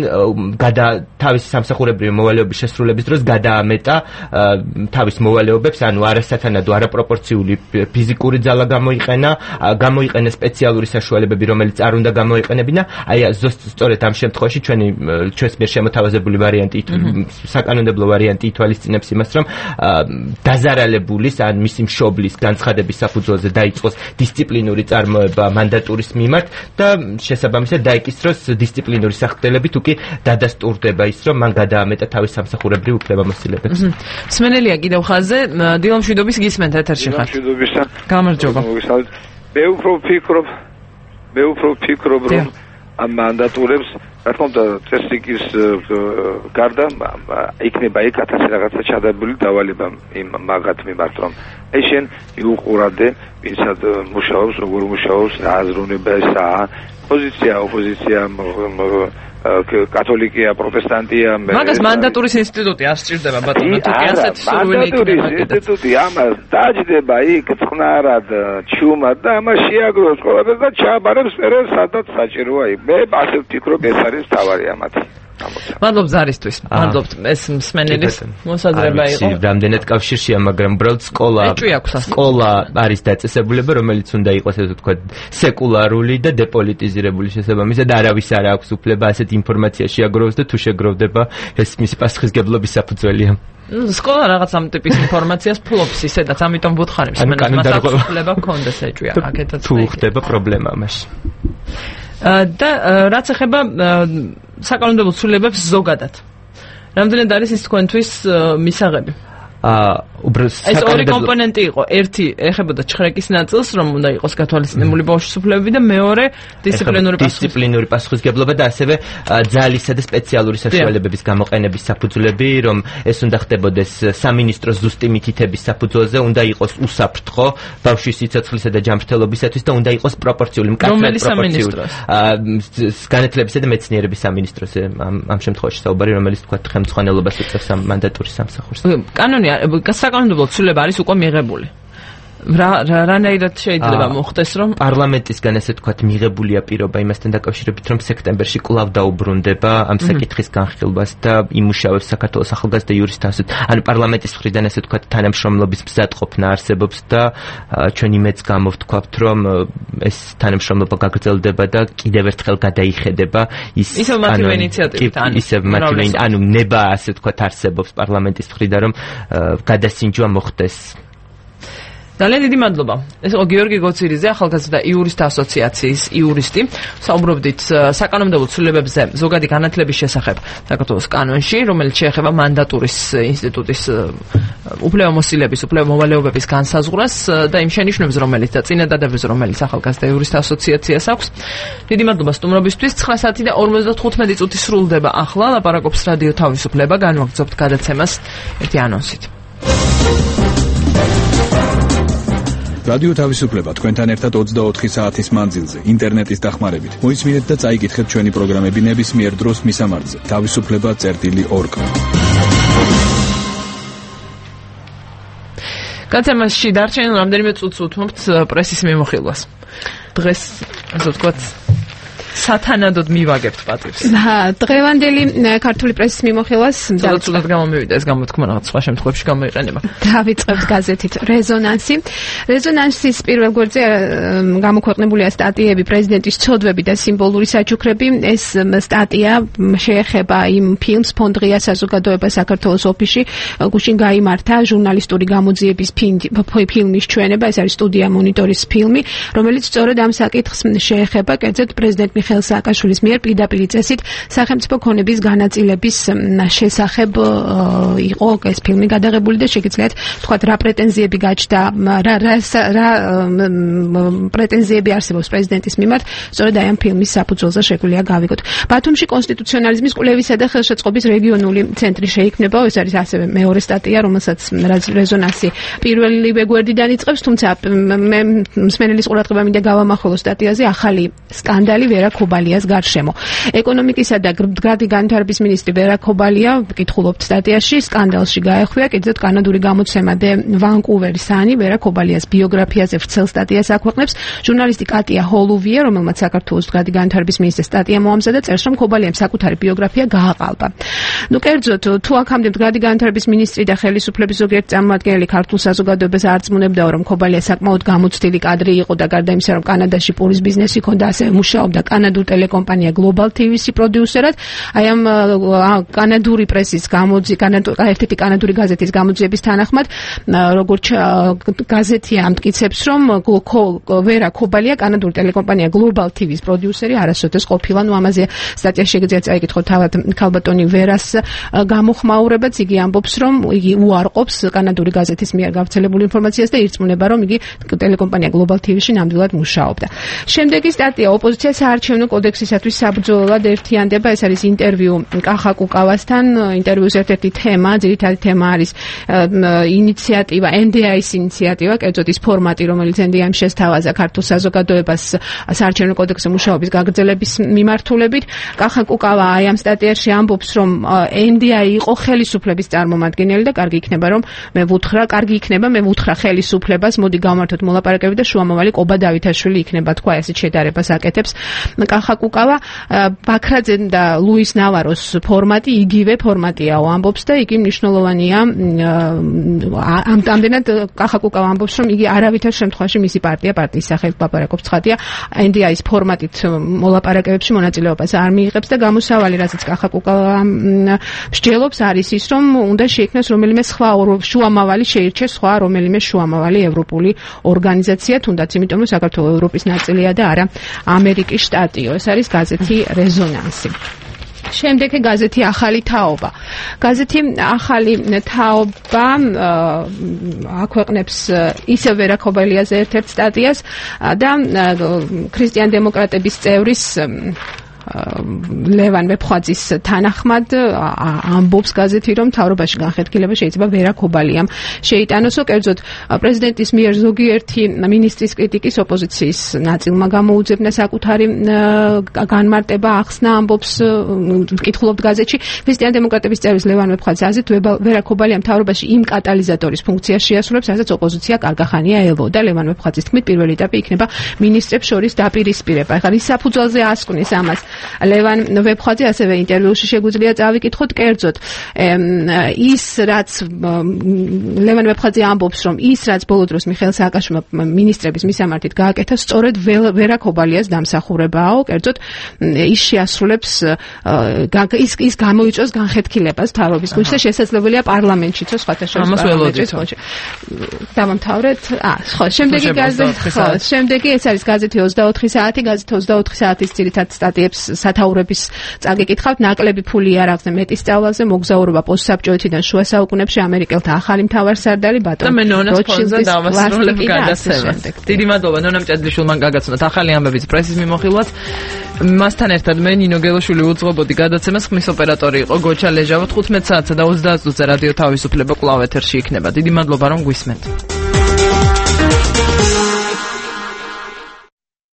Speaker 6: თავისი სამსახურებრივი მოვალეობის შესრულების დროს გადაამეტა თავის მოვალეობებს, ანუ არასათანადო, არაპროპორციული ფიზიკური ძალა გამოიყენა სპეციალური საშუალებები, რომელიც არ უნდა გამოიყენებინა. აი სწორედ ამ შემთხვევაში ჩვენს მიერ შემოთავაზებული ვარიანტი, საკანონმდებლო ვარიანტი ითვალისწინებს იმას, რომ დაზარალებულის ან მისი მშობლის განცხადების საფუძველზე დაიწყოს დისციპლინური წარმოება მანდატურის მიმართ და შესაბამისად დაიკისროს დისციპლინური სახდელებით, თუ კი დადასტურდება ის, რომ მან გადაამეტა თავის სამსახურებრივ უფლებამოსილებებს.
Speaker 1: მსმენელია კიდევ ხაზზე, დილამ შვიდობის გისმენთ ეთერში ხართ.
Speaker 5: შვიდობისა.
Speaker 1: გამარჯობა.
Speaker 5: მე უფრო ვფიქრობ, რომ ამ მანდატურებს, რა თქმა უნდა, წესრიგის გარდა იქნება იქ 1000 რაღაცა ჩადებული დავალება იმ მაგათ მიმართ, რომ აი შენ იუყურადე, ვინცად მუშაობს, როგორ მუშაობს, რა აზროვნება ესაა, პოზიცია, ოპოზიცია, კათოლიკია, პროტესტანტია.
Speaker 1: მაგას მანდატურის ინსტიტუტი არ სჭირდება ბატონო, თუ კი ასეთ სურვილი იქნება.
Speaker 5: ინსტიტუტი ამას დაჯდება იქ წყნარად, ჩუმად და ამას შეაგროვებს ყველაფერს და ჩააბარებს მერე სადაც საჭიროა. მე ასე ვფიქრობ, ეს არის თავარი ამათი.
Speaker 1: მადლობ ზარისთვის. მადლობთ ეს მსმენელის მოსაზრება იყო.
Speaker 6: რამდენად კავშირშია, მაგრამ უბრალოდ სკოლა არის დაწესებულება, რომელიც უნდა იყოს ესე ვთქვათ სეკულარული და დეპოლიტიზირებული შესაბამისად არავის არ აქვს უფლება ასეთ ინფორმაცია შეაგროვოს და თუ შეგროვდება ეს მისი პასუხისმგებლობის საფუძველია.
Speaker 1: სკოლა რაღაც ამ ტიპის ინფორმაციას ფლობს ისედაც, ამიტომ ვუთხარებ მსმენელს მას აქვს უფლება კონდეს ეჭვია აქეთაც.
Speaker 6: თუ ხდება პრობლემა მაშინ.
Speaker 1: და რაც ეხება საკანონმდებლო ცვლილებებს ზოგადად. რამდენად არის ის თქვენთვის მისაღები? ეს ორი კომპონენტი იყო. ერთი ეხებოდა ჩხრეკის ნაწილს, რომ უნდა იყოს გათვალისწინებული ბავშვის უფლებები და მეორე დისციპლინური პასუხისმგებლობა და ასევე ძალისა და სპეციალური საშუალებების გამოყენების საფუძვლები, რომ ეს უნდა ხდებოდეს სამინისტროს ზუსტი მითითების საფუძველზე, უნდა იყოს უსაფრთხო ბავშვის სიცოცხლისა და ჯანმრთელობისათვის და უნდა იყოს პროპორციული, მკაცრად პროპორციული. განათლებისა და მეცნიერების სამინისტროზე ამ შემთხვევაში საუბარი, რომელიც თქვა ხელმძღვანელობას უწევს მანდატურის სამსახურს. კანონი საკანონმდებლო ცვლილება არის უკვე მიღებული. რანაირად შეიძლება მოხდეს, რომ პარლამენტისგან ესე თქვათ მიღებულია პირობა იმასთან დაკავშირებით, რომ სექტემბერში კვლავ დაუბრუნდება ამ საკითხის განხილვას და იმუშავებს საქართველოს ახალგაზრდა იურისტთა. ანუ პარლამენტის მხრიდან ესე თქვათ თანამშრომლობის მზადყოფნა არსებობს და ჩვენ იმედს გამოვთქვათ, რომ ეს თანამშრომლობა გაგრძელდება და კიდევ ერთხელ გადაიხედება ისევ მათივე ინიციატივით, ანუ ნება ასე თქვათ არსებობს პარლამენტის მხრიდან, რომ გადასინჯვა მოხდეს. ძალიან დიდი მადლობა. ეს იყო გიორგი გოცირიძე, ახალგაზრდა იურისტთა ასოციაციის იურისტი. საუბრობდით საკანონმდებლო ცვლილებებზე ზოგადი განათლების შესახებ საქართველოს კანონში, რომელიც შეეხება მანდატურის ინსტიტუტის უფლებამოსილების, უფლებამოვალეობების განსაზღვრას და იმ შენიშვნებს, რომელიც და წინადადებას, რომელიც ახალგაზრდა იურისტთა ასოციაციას აქვს. დიდი მადლობა სტუმრობისთვის. 9 საათი და 55 წუთი სრულდება ახლა. ლაპარაკობს რადიო თავისუფლება. განვაგრძობთ გადაცემას ერთი ანონსით.
Speaker 17: რადიო თავისუფლება თქვენთან ერთად 24 საათის მანძილზე ინტერნეტის დახმარებით. მოისმინეთ და წაიკითხეთ ჩვენი პროგრამები ნებისმიერ დროს მისამართზე. თავისუფლება.org. გადაცემაში დარჩენილ რამდენიმე წუთს უთმობთ პრესის მიმოხილვას. დღეს ასე ვთქვათ სათანადოდ მივაგებთ პატივს.
Speaker 23: დღევანდელი ქართული პრესის მიმოხილვას
Speaker 1: ცუდად გამომივიდა ეს გამოთქმა, რაღაც სხვა შემთხვევებში გამოიყენება.
Speaker 23: დავიწყებთ გაზეთით რეზონანსი. რეზონანსის პირველ გვერდზე გამოქვეყნებულია სტატიები პრეზიდენტის ცოდვები და სიმბოლური საჩუქრები. ეს სტატია შეეხება იმ ფილმს ფონდღია საზოგადოება საქართველოს ოფისში, გუშინ გაიმართა ჟურნალისტური გამოძიების ფილმის ჩვენება, ეს არის სტუდია მონიტორის ფილმი, რომელიც სწორედ ამ საკითხს შეეხება, კერძოდ პრეზიდენტ მიხეილ სააკაშვილის მიერ პირდაპირ წესით სახელმწიფო ქონების განაწილების შესახებ იყო ეს ფილმი გადაღებული და შეგიძლიათ თქვათ რა პრეტენზიები გაჩნდა, რა პრეტენზიები არსებობს პრეზიდენტის მიმართ, სწორედ აი ამ ფილმის საფუძველზე შეგვიძლია გავიგოთ. ბათუმში კონსტიტუციონალიზმის კვლევისა და ხელშეწყობის რეგიონული ცენტრი შეიქმნება, ეს არის ასევე მეორე სტატია, რომელსაც რეზონანსი პირველივე გვერდიდან იწყებს, თუმცა მე მსმენელის ყურადღება მინდა გავამახვილო სტატიაზე ახალი სკანდალი ვერა ქობალიას გარშემო. ეკონომიკისა და მდგრადი განვითარების მინისტრი ვერა ქობალია, ვკითხულობთ სტატიაში, სკანდალში გაეხვია, კიდევ კანადური გამოცემა და ვანკუვერის ანი ვერა ქობალიას ბიოგრაფიაზე ვრცელ სტატიას აქვეყნებს. ჟურნალისტი კატია ჰოლუვია, რომელმაც საქართველოს მდგრადი განვითარების მინისტრის სტატია მოამზადა, წერს, რომ ქობალიამ საკუთარი ბიოგრაფია გააყალბა. ნუ კერძოდ, თუ აქამდე მდგრადი განვითარების მინისტრი და ხელისუფლების ზოგიერთი წარმომადგენელი ქართულ საზოგადოებას არწმუნებდა, რომ ქობალია საკმაოდ გამოცდილი კადრი იყო და გარდა იმისა, რომ კანადაში პურის ბიზნესი ჰქონდა, ასევე მუშაობდა კანადურ ტელეკომპანია Global TV-ში პროდიუსერად. აი ამ კანადური პრესის ერთ-ერთი კანადური გაზეთის გამოძიების თანახმად, როგორც გაზეთი ამტკიცებს, რომ ვერა ქობალია კანადური ტელეკომპანია Global TV-ის პროდიუსერი არასოდეს ყოფილა. ნუ ამაზე სტატია შეგიძლიათ წაიკითხოთ თავად ქალბატონი ვერას გამოხმაურებაც. იგი ამბობს, რომ იგი უარყოფს კანადური გაზეთის მიერ გავრცელებულ ინფორმაციას და ირწმუნება, რომ იგი ტელეკომპანია Global TV-ში ნამდვილად მუშაობდა. შემდეგი სტატია ოპოზიცია საარჩევნო კოდექსისათვის საბრძოლოდ ერთიანდება. ეს არის ინტერვიუ კახა კუკავასთან. ინტერვიუს ერთ-ერთი თემა, ძირითადი თემა არის ინიციატივა, NDI-ის ინიციატივა, კერძოდ ის ფორმატი, რომელიც NDI-მ შესთავაზა ქართულ საზოგადოებას საარჩევნო კოდექსზე მუშაობის გაგრძელების მიმართულებით. კახა კუკავა აი ამ სტატიაში ამბობს, რომ NDI იყო ხელისუფლების წარმომადგენელი და კარგი იქნება მე ვუთხრა ხელისუფლებას, მოდი გავმართოთ მოლაპარაკებები და შუამავალი ყობა დავითაშვილი იქნება, თქვა ესეთ შედარებას აკეთებს კახა კუკავა. ბაქრაძე და ლუის ნავაროს ფორმატი იგივე ფორმატიაო ამბობს და იგი მნიშვნელოვანია. ამდენად კახა კუკავა ამბობს, რომ იგი არავითარ შემთხვევაში მისი პარტიის სახელით ლაპარაკობს, ცხადია, NDI-ის ფორმატით მოლაპარაკებებში მონაწილეობას არ მიიღებს და გამოსავალი, რასაც კახა კუკავა მსჯელობს, არის ის, რომ უნდა შეიქმნას რომელიმე სხვა შუამავალი, შეირჩეს სხვა რომელიმე შუამავალი ევროპული ორგანიზაცია, თუნდაც იმიტომ, რომ საქართველოს ევროპის ნაწილია და არა ამერიკის შტატიო. ეს არის გაზეთი რეზონანსი. შემდეგი გაზეთი ახალი თაობა. გაზეთი ახალი თაობა აქვეყნებს ისევ ვერაკობალიაზე ერთ-ერთ სტატიას და ქრისტიან დემოკრატების წევრის ლევან ვეფხვაძის თანახმად ამბობს გაზეთი, რომ მთავრობაში განხეთქილება შეიძლება ვერაკობალიამ შეიტანოსო. კერძოდ პრეზიდენტის მიერ ზოგიერთი მინისტრის კრიტიკის ოპოზიციის ნაწილმა გამოუძებნა საკუთარი განმარტება ახსნა, ამბობს ვკითხულობთ გაზეთში. ქრისტიან დემოკრატების წევრის ლევან ვეფხვაძის აზრით ვერაკობალია მთავრობაში იმ კატალიზატორის ფუნქციას შეასრულებს, რასაც ოპოზიცია კარგახანია ელვოდა. ლევან ვეფხვაძის თქმით, პირველი ეტაპი იქნება მინისტრებს შორის დაპირისპირება. ახლა რის საფუძველზე ასკვნის ამას ლევან ვეფხვაძე ასევე ინტერვიუში შეგვიძლია წავიკითხოთ კერძოდ ის რაც ლევან ვეფხვაძე ამბობს, რომ ის რაც ბოლო დროს მიხეილ სააკაშვილმა მინისტრების მისამართით გააკეთა, სწორედ ვერაკობალიას დამსახურებაო. კერძოდ ის შეასრულებს ის გამოიწვევს განხეთქილებას მთავრობის გუნდში და შესაძლებელია პარლამენტშიც სხვათა შორის დავამთავრეთ. შემდეგი ეს არის გაზეთი 24 საათი. გაზეთი 24 საათის ძირითად სტატიებს სათაურების წაგიკითხავთ. ნაკლები ფული არ აქვს მეტის სწავლაზე, მოგზაურობა პოსტსაბჭოეთიდან შუა საუკუნეებში, ამერიკელთა ახალი მთავარსარდალი ბატონი როჩილდის დავასრულებ გადაცემას.
Speaker 1: დიდი მადლობა ნონა მჭედლიშვილმა გაგაცნოთ ახალი ამბების პრესის მიმოხილვაც. მასთან ერთად მე ნინო გელოშვილი უძღვებოდი გადაცემას. ხმის ოპერატორი იყო გოჩა ლეჟავო. 15 საათსა და 30 წუთზე რადიო თავისუფლება კვლავ ეთერში იქნება. დიდი მადლობა რომ გვისმენთ.